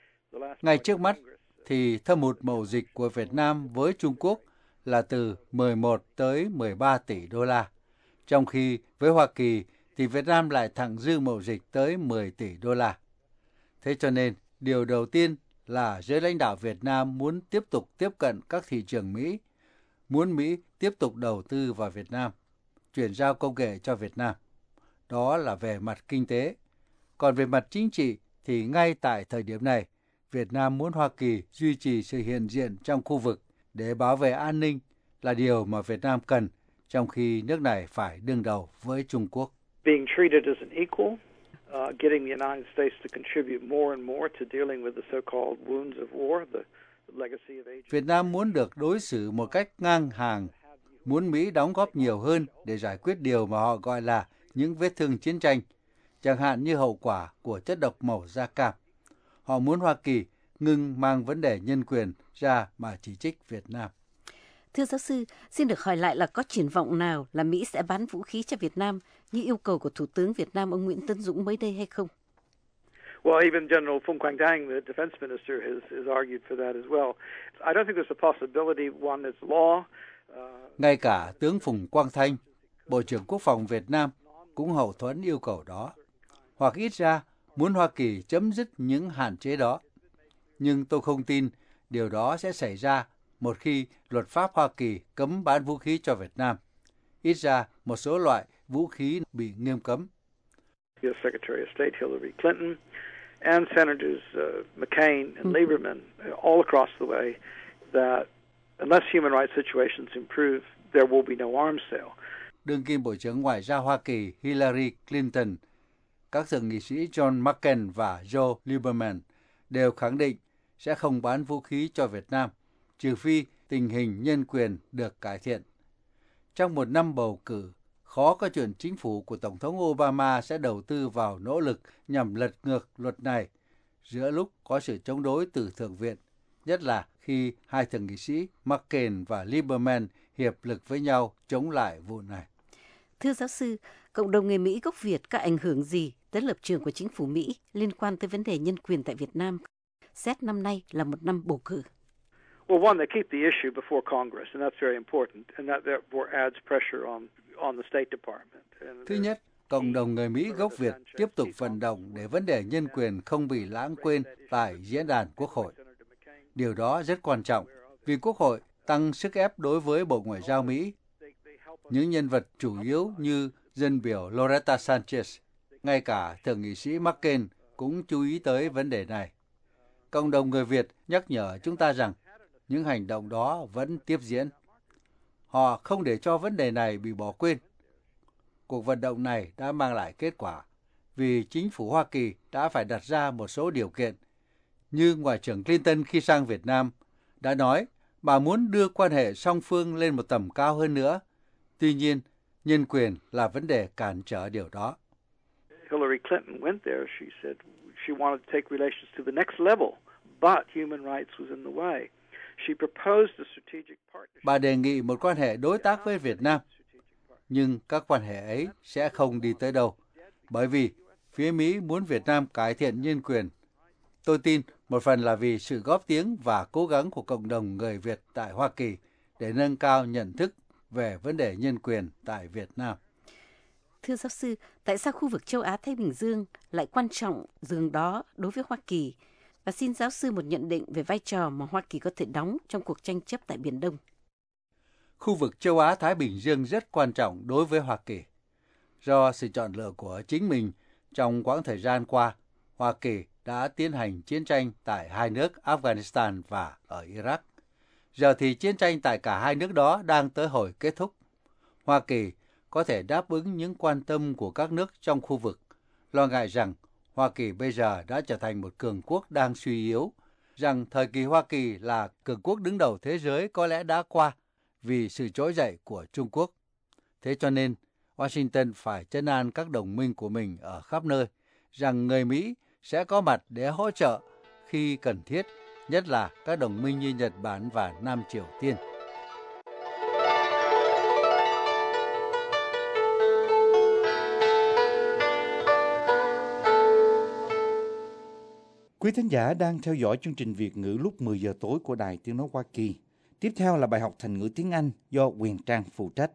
Ngay trước mắt thì thâm hụt mậu dịch của Việt Nam với Trung Quốc là từ mười một tới mười ba tỷ đô la, trong khi với Hoa Kỳ thì Việt Nam lại thặng dư mậu dịch tới mười tỷ đô la. Thế cho nên, điều đầu tiên là giới lãnh đạo Việt Nam muốn tiếp tục tiếp cận các thị trường Mỹ, muốn Mỹ tiếp tục đầu tư vào Việt Nam, chuyển giao công nghệ cho Việt Nam. Đó là về mặt kinh tế. Còn về mặt chính trị thì ngay tại thời điểm này, Việt Nam muốn Hoa Kỳ duy trì sự hiện diện trong khu vực để bảo vệ an ninh là điều mà Việt Nam cần, trong khi nước này phải đương đầu với Trung Quốc. Being treated as an equal, uh, getting the United States to contribute more and more to dealing with the so-called wounds of war, the legacy of age. Việt Nam muốn được đối xử một cách ngang hàng, muốn Mỹ đóng góp nhiều hơn để giải quyết điều mà họ gọi là những vết thương chiến tranh, chẳng hạn như hậu quả của chất độc màu da cam. Họ muốn Hoa Kỳ ngừng mang vấn đề nhân quyền ra mà chỉ trích Việt Nam. Thưa giáo sư, xin được hỏi lại là có triển vọng nào là Mỹ sẽ bán vũ khí cho Việt Nam như yêu cầu của Thủ tướng Việt Nam ông Nguyễn Tấn Dũng mới đây hay không? Well, even General Phùng Quang Dang, the defense minister, has, has argued for that as well. I don't think there's a possibility, one is law. Uh... Ngay cả tướng Phùng Quang Thanh, Bộ trưởng Quốc phòng Việt Nam, cũng hậu thuẫn yêu cầu đó, hoặc ít ra muốn Hoa Kỳ chấm dứt những hạn chế đó. Nhưng tôi không tin điều đó sẽ xảy ra một khi luật pháp Hoa Kỳ cấm bán vũ khí cho Việt Nam. Ít ra một số loại vũ khí bị nghiêm cấm. U S Secretary of State Hillary Clinton and Senators uh, McCain and Lieberman all across the way that unless human rights situations improve, there will be no arms sale. Đương kim Bộ trưởng Ngoại giao Hoa Kỳ Hillary Clinton, các thượng nghị sĩ John McCain và Joe Lieberman đều khẳng định sẽ không bán vũ khí cho Việt Nam, trừ phi tình hình nhân quyền được cải thiện. Trong một năm bầu cử, khó có chuyện chính phủ của Tổng thống Obama sẽ đầu tư vào nỗ lực nhằm lật ngược luật này, giữa lúc có sự chống đối từ Thượng viện, nhất là khi hai thượng nghị sĩ McCain và Lieberman hiệp lực với nhau chống lại vụ này. Thưa giáo sư, cộng đồng người Mỹ gốc Việt có ảnh hưởng gì tới lập trường của chính phủ Mỹ liên quan tới vấn đề nhân quyền tại Việt Nam, xét năm nay là một năm bầu cử. Well, one, they keep the issue before Congress, and that's very important, and that therefore adds pressure on on the State Department. And Thứ nhất, cộng đồng người Mỹ gốc Việt tiếp tục vận động để vấn đề nhân quyền không bị lãng quên tại diễn đàn Quốc hội. Điều đó rất quan trọng vì Quốc hội tăng sức ép đối với Bộ Ngoại giao Mỹ. Những nhân vật chủ yếu như dân biểu Loretta Sanchez, ngay cả Thượng nghị sĩ McCain cũng chú ý tới vấn đề này. Cộng đồng người Việt nhắc nhở chúng ta rằng những hành động đó vẫn tiếp diễn. Họ không để cho vấn đề này bị bỏ quên. Cuộc vận động này đã mang lại kết quả vì chính phủ Hoa Kỳ đã phải đặt ra một số điều kiện. Như Ngoại trưởng Clinton khi sang Việt Nam đã nói bà muốn đưa quan hệ song phương lên một tầm cao hơn nữa. Tuy nhiên, nhân quyền là vấn đề cản trở điều đó. Hillary Clinton went there. She said she wanted to take relations to the next level, but human rights was in the way. She proposed a strategic partnership. Bà đề nghị một quan hệ đối tác với Việt Nam, nhưng các quan hệ ấy sẽ không đi tới đâu, bởi vì phía Mỹ muốn Việt Nam cải thiện nhân quyền. Tôi tin một phần là vì sự góp tiếng và cố gắng của cộng đồng người Việt tại Hoa Kỳ để nâng cao nhận thức về vấn đề nhân quyền tại Việt Nam. Thưa giáo sư, tại sao khu vực châu Á-Thái Bình Dương lại quan trọng dường đó đối với Hoa Kỳ? Và xin giáo sư một nhận định về vai trò mà Hoa Kỳ có thể đóng trong cuộc tranh chấp tại Biển Đông. Khu vực châu Á-Thái Bình Dương rất quan trọng đối với Hoa Kỳ. Do sự chọn lựa của chính mình trong quãng thời gian qua, Hoa Kỳ đã tiến hành chiến tranh tại hai nước Afghanistan và ở Iraq. Giờ thì chiến tranh tại cả hai nước đó đang tới hồi kết thúc. Hoa Kỳ có thể đáp ứng những quan tâm của các nước trong khu vực, lo ngại rằng Hoa Kỳ bây giờ đã trở thành một cường quốc đang suy yếu, rằng thời kỳ Hoa Kỳ là cường quốc đứng đầu thế giới có lẽ đã qua vì sự trỗi dậy của Trung Quốc. Thế cho nên, Washington phải trấn an các đồng minh của mình ở khắp nơi, rằng người Mỹ sẽ có mặt để hỗ trợ khi cần thiết, nhất là các đồng minh như Nhật Bản và Nam Triều Tiên. Quý thính giả đang theo dõi chương trình Việt ngữ lúc mười giờ tối của Đài Tiếng nói Hoa Kỳ. Tiếp theo là bài học thành ngữ tiếng Anh do Quyền Trang phụ trách.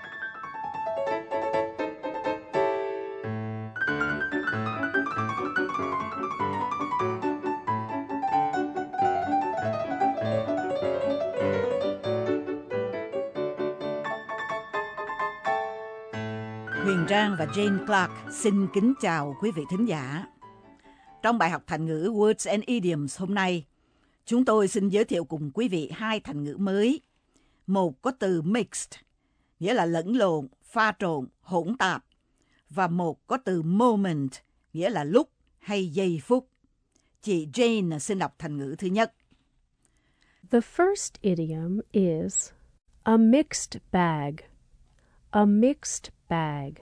Huyền Trang và Jane Clark xin kính chào quý vị thính giả. Trong bài học thành ngữ Words and Idioms hôm nay, chúng tôi xin giới thiệu cùng quý vị hai thành ngữ mới. Một có từ mixed, nghĩa là lẫn lộn, pha trộn, hỗn tạp. Và một có từ moment, nghĩa là lúc hay giây phút. Chị Jane xin đọc thành ngữ thứ nhất. The first idiom is a mixed bag. A mixed bag.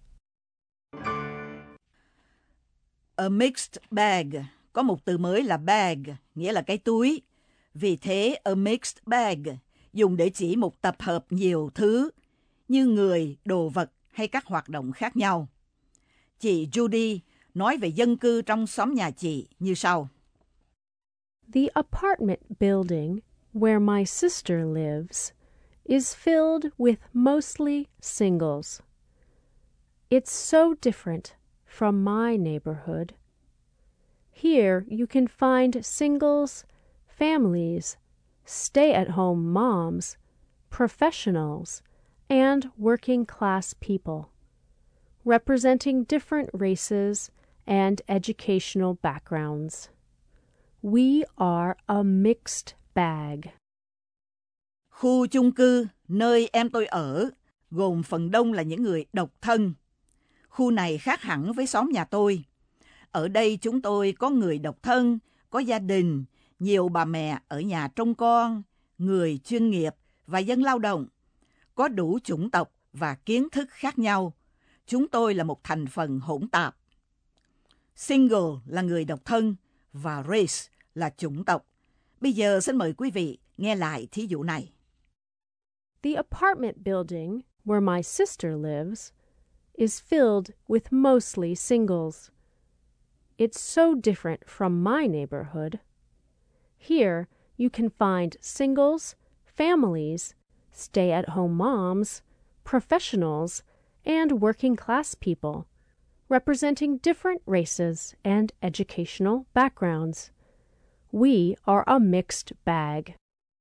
A mixed bag, có một từ mới là bag, nghĩa là cái túi. Vì thế, a mixed bag dùng để chỉ một tập hợp nhiều thứ, như người, đồ vật hay các hoạt động khác nhau. Chị Judy nói về dân cư trong xóm nhà chị như sau. The apartment building where my sister lives is filled with mostly singles. It's so different from my neighborhood. Here you can find singles, families, stay-at-home moms, professionals, and working-class people, representing different races and educational backgrounds. We are a mixed bag. Khu chung cư nơi em tôi ở gồm phần đông là những người độc thân. Khu này khác hẳn với xóm nhà tôi. Ở đây chúng tôi có người độc thân, có gia đình, nhiều bà mẹ ở nhà trông con, người chuyên nghiệp và dân lao động. Có đủ chủng tộc và kiến thức khác nhau. Chúng tôi là một thành phần hỗn tạp. Single là người độc thân và race là chủng tộc. Bây giờ xin mời quý vị nghe lại thí dụ này. The apartment building where my sister lives is filled with mostly singles. It's so different from my neighborhood. Here, you can find singles, families, stay-at-home moms, professionals, and working-class people, representing different races and educational backgrounds. We are a mixed bag.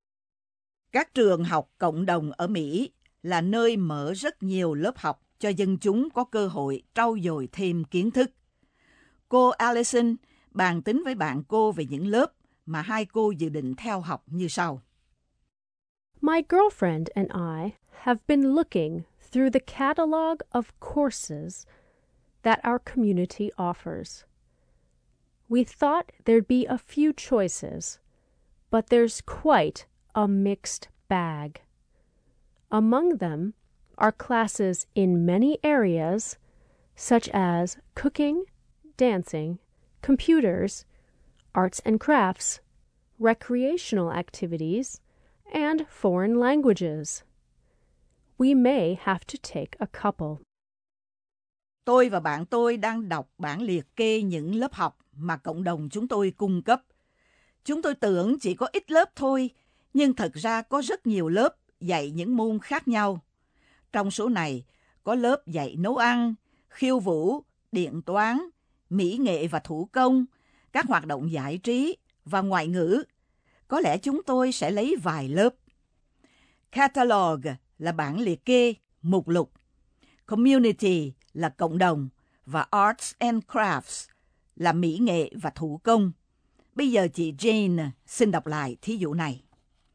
Các trường học cộng đồng ở Mỹ là nơi mở rất nhiều lớp học cho dân chúng có cơ hội trau dồi thêm kiến thức. Cô Allison bàn tính với bạn cô về những lớp mà hai cô dự định theo học như sau. My girlfriend and I have been looking through the catalog of courses that our community offers. We thought there'd be a few choices, but there's quite a mixed bag. Among them are classes in many areas, such as cooking, dancing, computers, arts and crafts, recreational activities, and foreign languages. We may have to take a couple. Tôi và bạn tôi đang đọc bản liệt kê những lớp học mà cộng đồng chúng tôi cung cấp. Chúng tôi tưởng chỉ có ít lớp thôi, nhưng thật ra có rất nhiều lớp dạy những môn khác nhau. Trong số này có lớp dạy nấu ăn, khiêu vũ, điện toán, mỹ nghệ và thủ công, các hoạt động giải trí và ngoại ngữ. Có lẽ chúng tôi sẽ lấy vài lớp. Catalog là bản liệt kê, mục lục. Community là cộng đồng và Arts and Crafts là mỹ nghệ và thủ công. Bây giờ chị Jane xin đọc lại thí dụ này.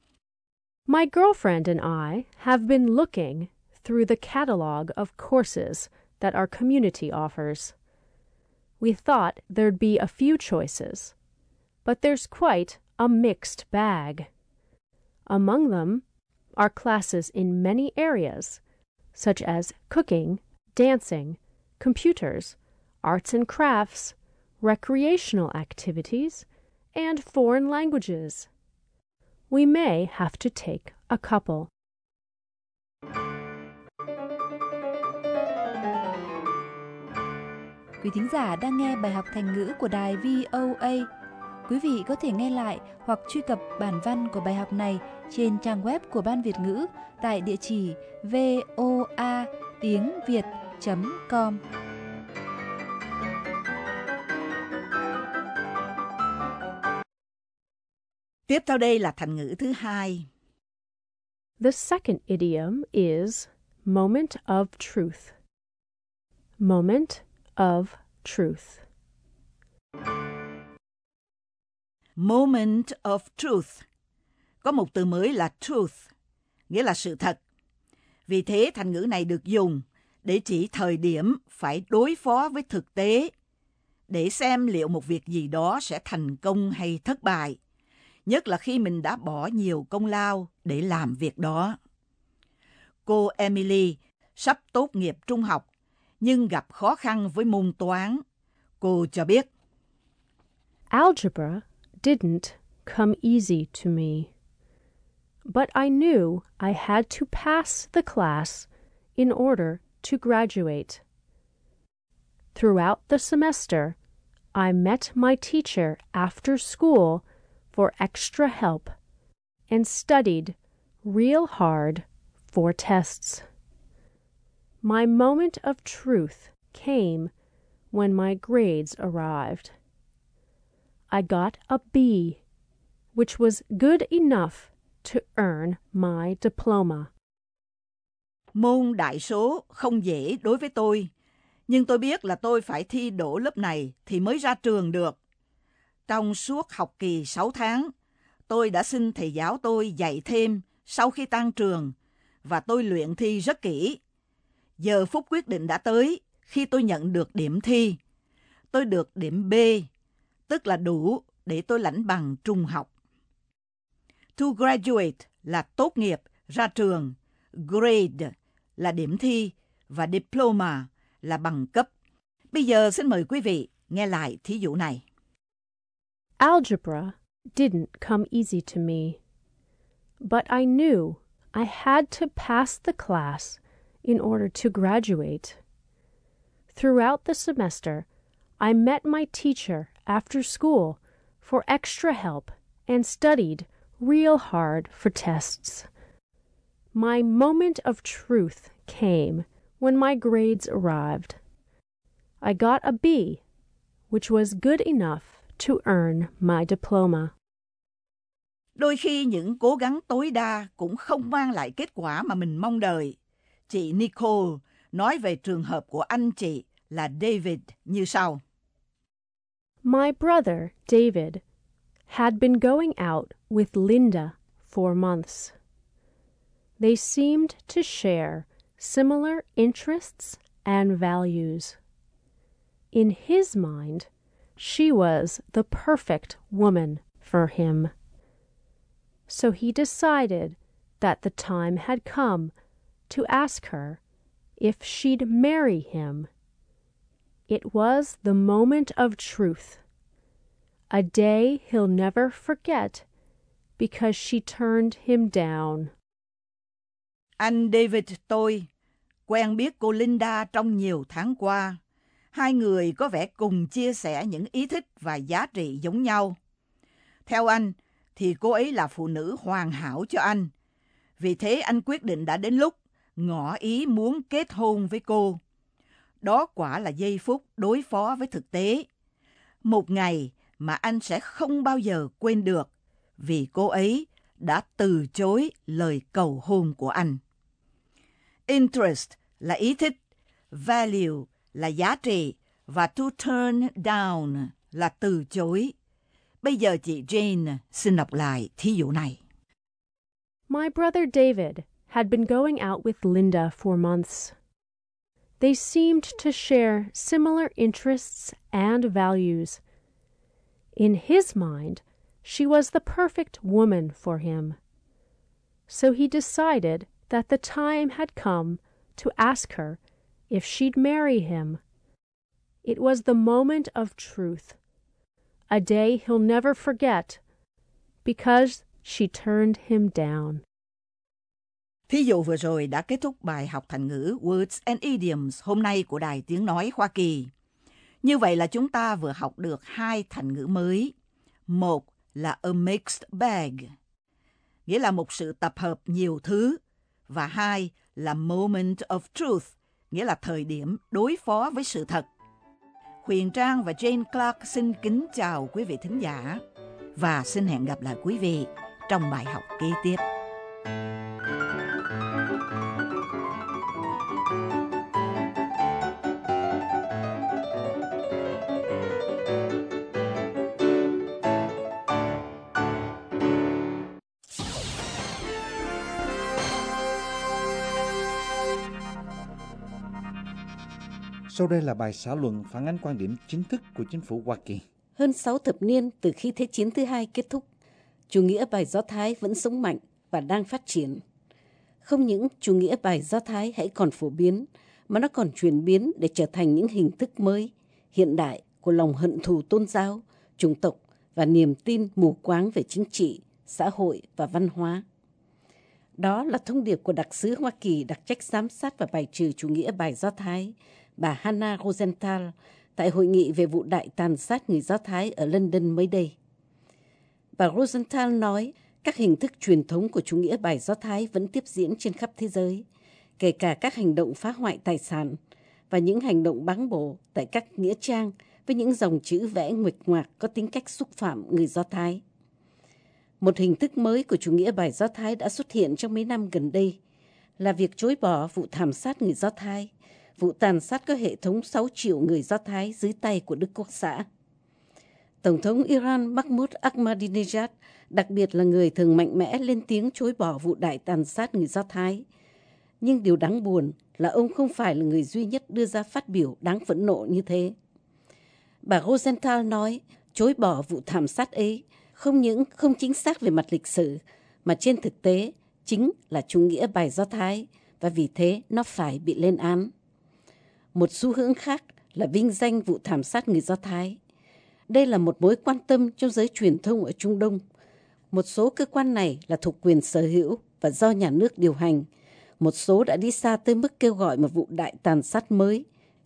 My girlfriend and I have been looking through the catalog of courses that our community offers. We thought there'd be a few choices, but there's quite a mixed bag. Among them are classes in many areas, such as cooking, dancing, computers, arts and crafts, recreational activities, and foreign languages. We may have to take a couple. Quý thính giả đang nghe bài học Thành ngữ của đài vê o a. Quý vị có thể nghe lại hoặc truy cập bản văn của bài học này trên trang web của Ban Việt ngữ tại địa chỉ voa tiếng việt chấm com. Tiếp theo đây là thành ngữ thứ hai. The second idiom is moment of truth. Moment of truth. Moment of truth. Có một từ mới là truth, nghĩa là sự thật. Vì thế thành ngữ này được dùng để chỉ thời điểm phải đối phó với thực tế, để xem liệu một việc gì đó sẽ thành công hay thất bại, nhất là khi mình đã bỏ nhiều công lao để làm việc đó. Cô Emily sắp tốt nghiệp trung học, nhưng gặp khó khăn với môn toán. Cô cho biết, Algebra didn't come easy to me, but I knew I had to pass the class in order to graduate. Throughout the semester, I met my teacher after school for extra help and studied real hard for tests. My moment of truth came when my grades arrived. I got a B, which was good enough to earn my diploma. Môn đại số không dễ đối với tôi, nhưng tôi biết là tôi phải thi đỗ lớp này thì mới ra trường được. Trong suốt học kỳ sáu tháng, tôi đã xin thầy giáo tôi dạy thêm sau khi tan trường, và tôi luyện thi rất kỹ. Giờ phút quyết định đã tới khi tôi nhận được điểm thi. Tôi được điểm B, tức là đủ để tôi lãnh bằng trung học. To graduate là tốt nghiệp, ra trường. Grade là điểm thi và diploma là bằng cấp. Bây giờ xin mời quý vị nghe lại thí dụ này. Algebra didn't come easy to me, but I knew I had to pass the class in order to graduate. Throughout the semester, I met my teacher after school for extra help and studied real hard for tests. My moment of truth came when my grades arrived. I got a B, which was good enough to earn my diploma. Đôi khi những cố gắng tối đa cũng không mang lại kết quả mà mình mong đợi. Chị Nicole nói về trường hợp của anh chị là David như sau. My brother, David, had been going out with Linda for months. They seemed to share similar interests and values. In his mind, she was the perfect woman for him. So he decided that the time had come to ask her if she'd marry him. It was the moment of truth, a day he'll never forget because she turned him down. Anh David tôi quen biết cô Linda trong nhiều tháng qua. Hai người có vẻ cùng chia sẻ những ý thích và giá trị giống nhau. Theo anh, thì cô ấy là phụ nữ hoàn hảo cho anh. Vì thế anh quyết định đã đến lúc ngỏ ý muốn kết hôn với cô. Đó quả là giây phút đối phó với thực tế. Một ngày mà anh sẽ không bao giờ quên được, vì cô ấy đã từ chối lời cầu hôn của anh. Interest là ý thích, value là giá trị, và to turn down là từ chối. Bây giờ chị Jane xin đọc lại thí dụ này. My brother David had been going out with Linda for months. They seemed to share similar interests and values. In his mind, she was the perfect woman for him. So he decided that the time had come to ask her if she'd marry him. It was the moment of truth, a day he'll never forget, because she turned him down. Thí dụ vừa rồi đã kết thúc bài học thành ngữ Words and Idioms hôm nay của Đài Tiếng Nói Hoa Kỳ. Như vậy là chúng ta vừa học được hai thành ngữ mới. Một là a mixed bag, nghĩa là một sự tập hợp nhiều thứ. Và hai là moment of truth, nghĩa là thời điểm đối phó với sự thật. Huyền Trang và Jane Clark xin kính chào quý vị thính giả và xin hẹn gặp lại quý vị trong bài học kế tiếp. Sau đây là bài xã luận phản ánh quan điểm chính thức của chính phủ Hoa Kỳ. Hơn sáu thập niên từ khi Thế chiến thứ hai kết thúc, chủ nghĩa bài Do Thái vẫn sống mạnh và đang phát triển. Không những chủ nghĩa bài Do Thái hãy còn phổ biến, mà nó còn chuyển biến để trở thành những hình thức mới, hiện đại của lòng hận thù tôn giáo, chủng tộc và niềm tin mù quáng về chính trị, xã hội và văn hóa. Đó là thông điệp của đặc sứ Hoa Kỳ đặc trách giám sát và bài trừ chủ nghĩa bài Do Thái, bà Hannah Rosenthal, tại hội nghị về vụ đại tàn sát người Do Thái ở London mới đây. Bà Rosenthal nói các hình thức truyền thống của chủ nghĩa bài Do Thái vẫn tiếp diễn trên khắp thế giới, kể cả các hành động phá hoại tài sản và những hành động báng bổ tại các nghĩa trang với những dòng chữ vẽ nguệch ngoạc có tính cách xúc phạm người Do Thái. Một hình thức mới của chủ nghĩa bài Do Thái đã xuất hiện trong mấy năm gần đây là việc chối bỏ vụ thảm sát người Do Thái, vụ tàn sát có hệ thống sáu triệu người Do Thái dưới tay của Đức Quốc xã. Tổng thống Iran Mahmoud Ahmadinejad đặc biệt là người thường mạnh mẽ lên tiếng chối bỏ vụ đại tàn sát người Do Thái. Nhưng điều đáng buồn là ông không phải là người duy nhất đưa ra phát biểu đáng phẫn nộ như thế. Bà Rosenthal nói chối bỏ vụ thảm sát ấy không những không chính xác về mặt lịch sử, mà trên thực tế chính là chủ nghĩa bài Do Thái, và vì thế nó phải bị lên án. Một xu hướng khác là vinh danh vụ thảm sát người Do Thái. Đây là một mối quan tâm trong giới truyền thông ở Trung Đông. Một số cơ quan này là thuộc quyền sở hữu và do nhà nước điều hành. Một số đã đi xa tới mức kêu gọi một vụ đại tàn sát mới,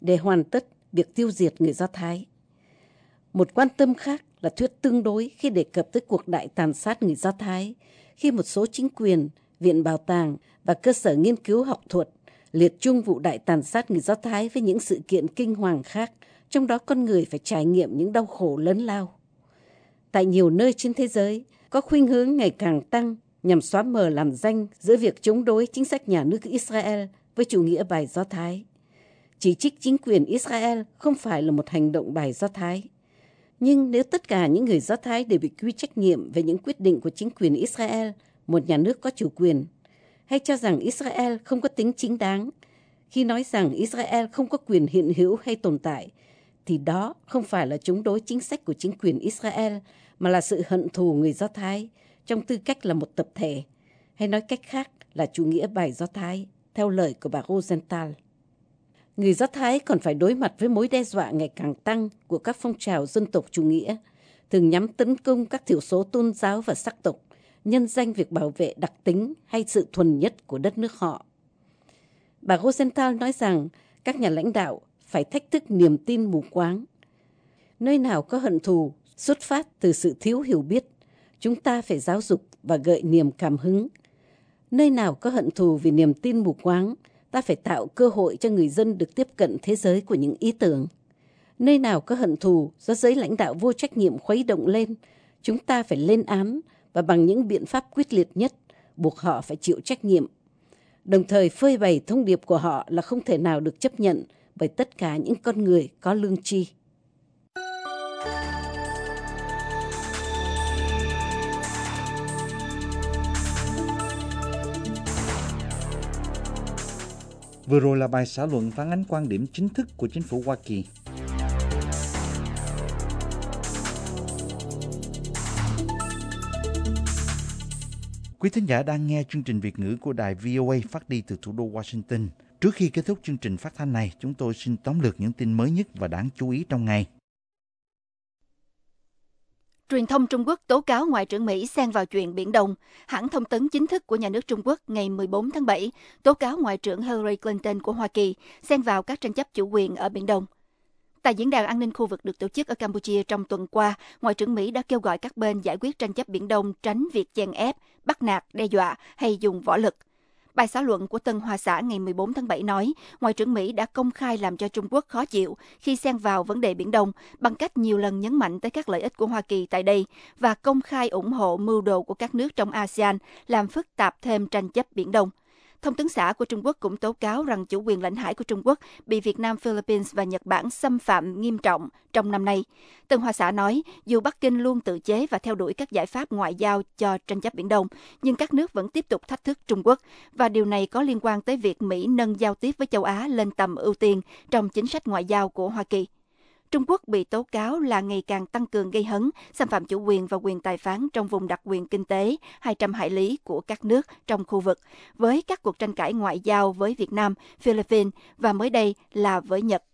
để hoàn tất việc tiêu diệt người Do Thái. Một quan tâm khác là thuyết tương đối khi đề cập tới cuộc đại tàn sát người Do Thái, khi một số chính quyền, viện bảo tàng và cơ sở nghiên cứu học thuật liệt chung vụ đại tàn sát người Do Thái với những sự kiện kinh hoàng khác, trong đó con người phải trải nghiệm những đau khổ lớn lao. Tại nhiều nơi trên thế giới, có khuynh hướng ngày càng tăng nhằm xóa mờ làn ranh giữa việc chống đối chính sách nhà nước Israel với chủ nghĩa bài Do Thái. Chỉ trích chính quyền Israel không phải là một hành động bài Do Thái. Nhưng nếu tất cả những người Do Thái đều bị quy trách nhiệm về những quyết định của chính quyền Israel, một nhà nước có chủ quyền, hay cho rằng Israel không có tính chính đáng, khi nói rằng Israel không có quyền hiện hữu hay tồn tại, thì đó không phải là chống đối chính sách của chính quyền Israel, mà là sự hận thù người Do Thái trong tư cách là một tập thể, hay nói cách khác là chủ nghĩa bài Do Thái, theo lời của bà Rosenthal. Người Do Thái còn phải đối mặt với mối đe dọa ngày càng tăng của các phong trào dân tộc chủ nghĩa, thường nhắm tấn công các thiểu số tôn giáo và sắc tộc, nhân danh việc bảo vệ đặc tính hay sự thuần nhất của đất nước họ. Bà Rosenthal nói rằng các nhà lãnh đạo phải thách thức niềm tin mù quáng. Nơi nào có hận thù xuất phát từ sự thiếu hiểu biết, chúng ta phải giáo dục và gợi niềm cảm hứng. Nơi nào có hận thù vì niềm tin mù quáng, ta phải tạo cơ hội cho người dân được tiếp cận thế giới của những ý tưởng. Nơi nào có hận thù do giới lãnh đạo vô trách nhiệm khuấy động lên, chúng ta phải lên án và bằng những biện pháp quyết liệt nhất, buộc họ phải chịu trách nhiệm. Đồng thời phơi bày thông điệp của họ là không thể nào được chấp nhận bởi tất cả những con người có lương tri. Vừa rồi là bài xã luận phản ánh quan điểm chính thức của chính phủ Hoa Kỳ. Quý thính giả đang nghe chương trình Việt ngữ của đài vê o a phát đi từ thủ đô Washington. Trước khi kết thúc chương trình phát thanh này, chúng tôi xin tóm lược những tin mới nhất và đáng chú ý trong ngày. Truyền thông Trung Quốc tố cáo Ngoại trưởng Mỹ xen vào chuyện Biển Đông. Hãng thông tấn chính thức của nhà nước Trung Quốc ngày mười bốn tháng bảy tố cáo Ngoại trưởng Hillary Clinton của Hoa Kỳ xen vào các tranh chấp chủ quyền ở Biển Đông. Tại diễn đàn an ninh khu vực được tổ chức ở Campuchia trong tuần qua, Ngoại trưởng Mỹ đã kêu gọi các bên giải quyết tranh chấp Biển Đông, tránh việc chèn ép, bắt nạt, đe dọa hay dùng võ lực. Bài xã luận của Tân Hoa Xã ngày mười bốn tháng bảy nói, Ngoại trưởng Mỹ đã công khai làm cho Trung Quốc khó chịu khi xen vào vấn đề Biển Đông bằng cách nhiều lần nhấn mạnh tới các lợi ích của Hoa Kỳ tại đây và công khai ủng hộ mưu đồ của các nước trong a sê an làm phức tạp thêm tranh chấp Biển Đông. Thông tấn xã của Trung Quốc cũng tố cáo rằng chủ quyền lãnh hải của Trung Quốc bị Việt Nam, Philippines và Nhật Bản xâm phạm nghiêm trọng trong năm nay. Tân Hoa Xã nói, dù Bắc Kinh luôn tự chế và theo đuổi các giải pháp ngoại giao cho tranh chấp Biển Đông, nhưng các nước vẫn tiếp tục thách thức Trung Quốc, và điều này có liên quan tới việc Mỹ nâng giao tiếp với châu Á lên tầm ưu tiên trong chính sách ngoại giao của Hoa Kỳ. Trung Quốc bị tố cáo là ngày càng tăng cường gây hấn, xâm phạm chủ quyền và quyền tài phán trong vùng đặc quyền kinh tế hai trăm hải lý của các nước trong khu vực, với các cuộc tranh cãi ngoại giao với Việt Nam, Philippines và mới đây là với Nhật.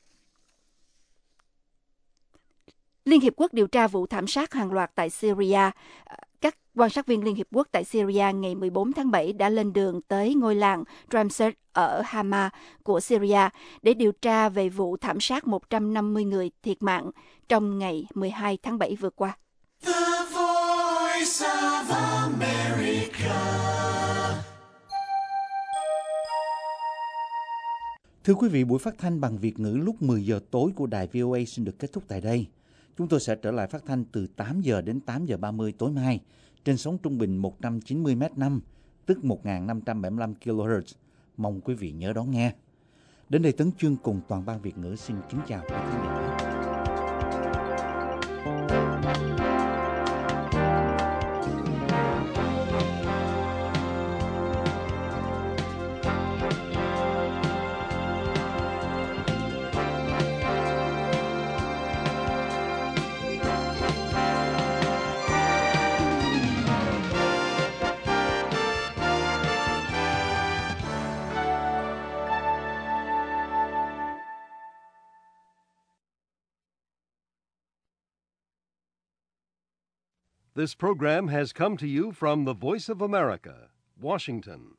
Liên Hiệp Quốc điều tra vụ thảm sát hàng loạt tại Syria. Các quan sát viên Liên Hiệp Quốc tại Syria ngày mười bốn tháng bảy đã lên đường tới ngôi làng Ramsey ở Hama của Syria để điều tra về vụ thảm sát một trăm năm mươi người thiệt mạng trong ngày mười hai tháng bảy vừa qua. The Voice of America. Thưa quý vị, buổi phát thanh bằng Việt ngữ lúc mười giờ tối của đài vê o a xin được kết thúc tại đây. Chúng tôi sẽ trở lại phát thanh từ tám giờ đến tám giờ ba mươi tối mai trên sóng trung bình một trăm chín mươi mét năm, tức một nghìn năm trăm bảy mươi lăm ki lô héc. Mong quý vị nhớ đón nghe. Đến đây Tấn Chương cùng toàn ban Việt ngữ xin kính chào quý khán giả. This program has come to you from the Voice of America, Washington.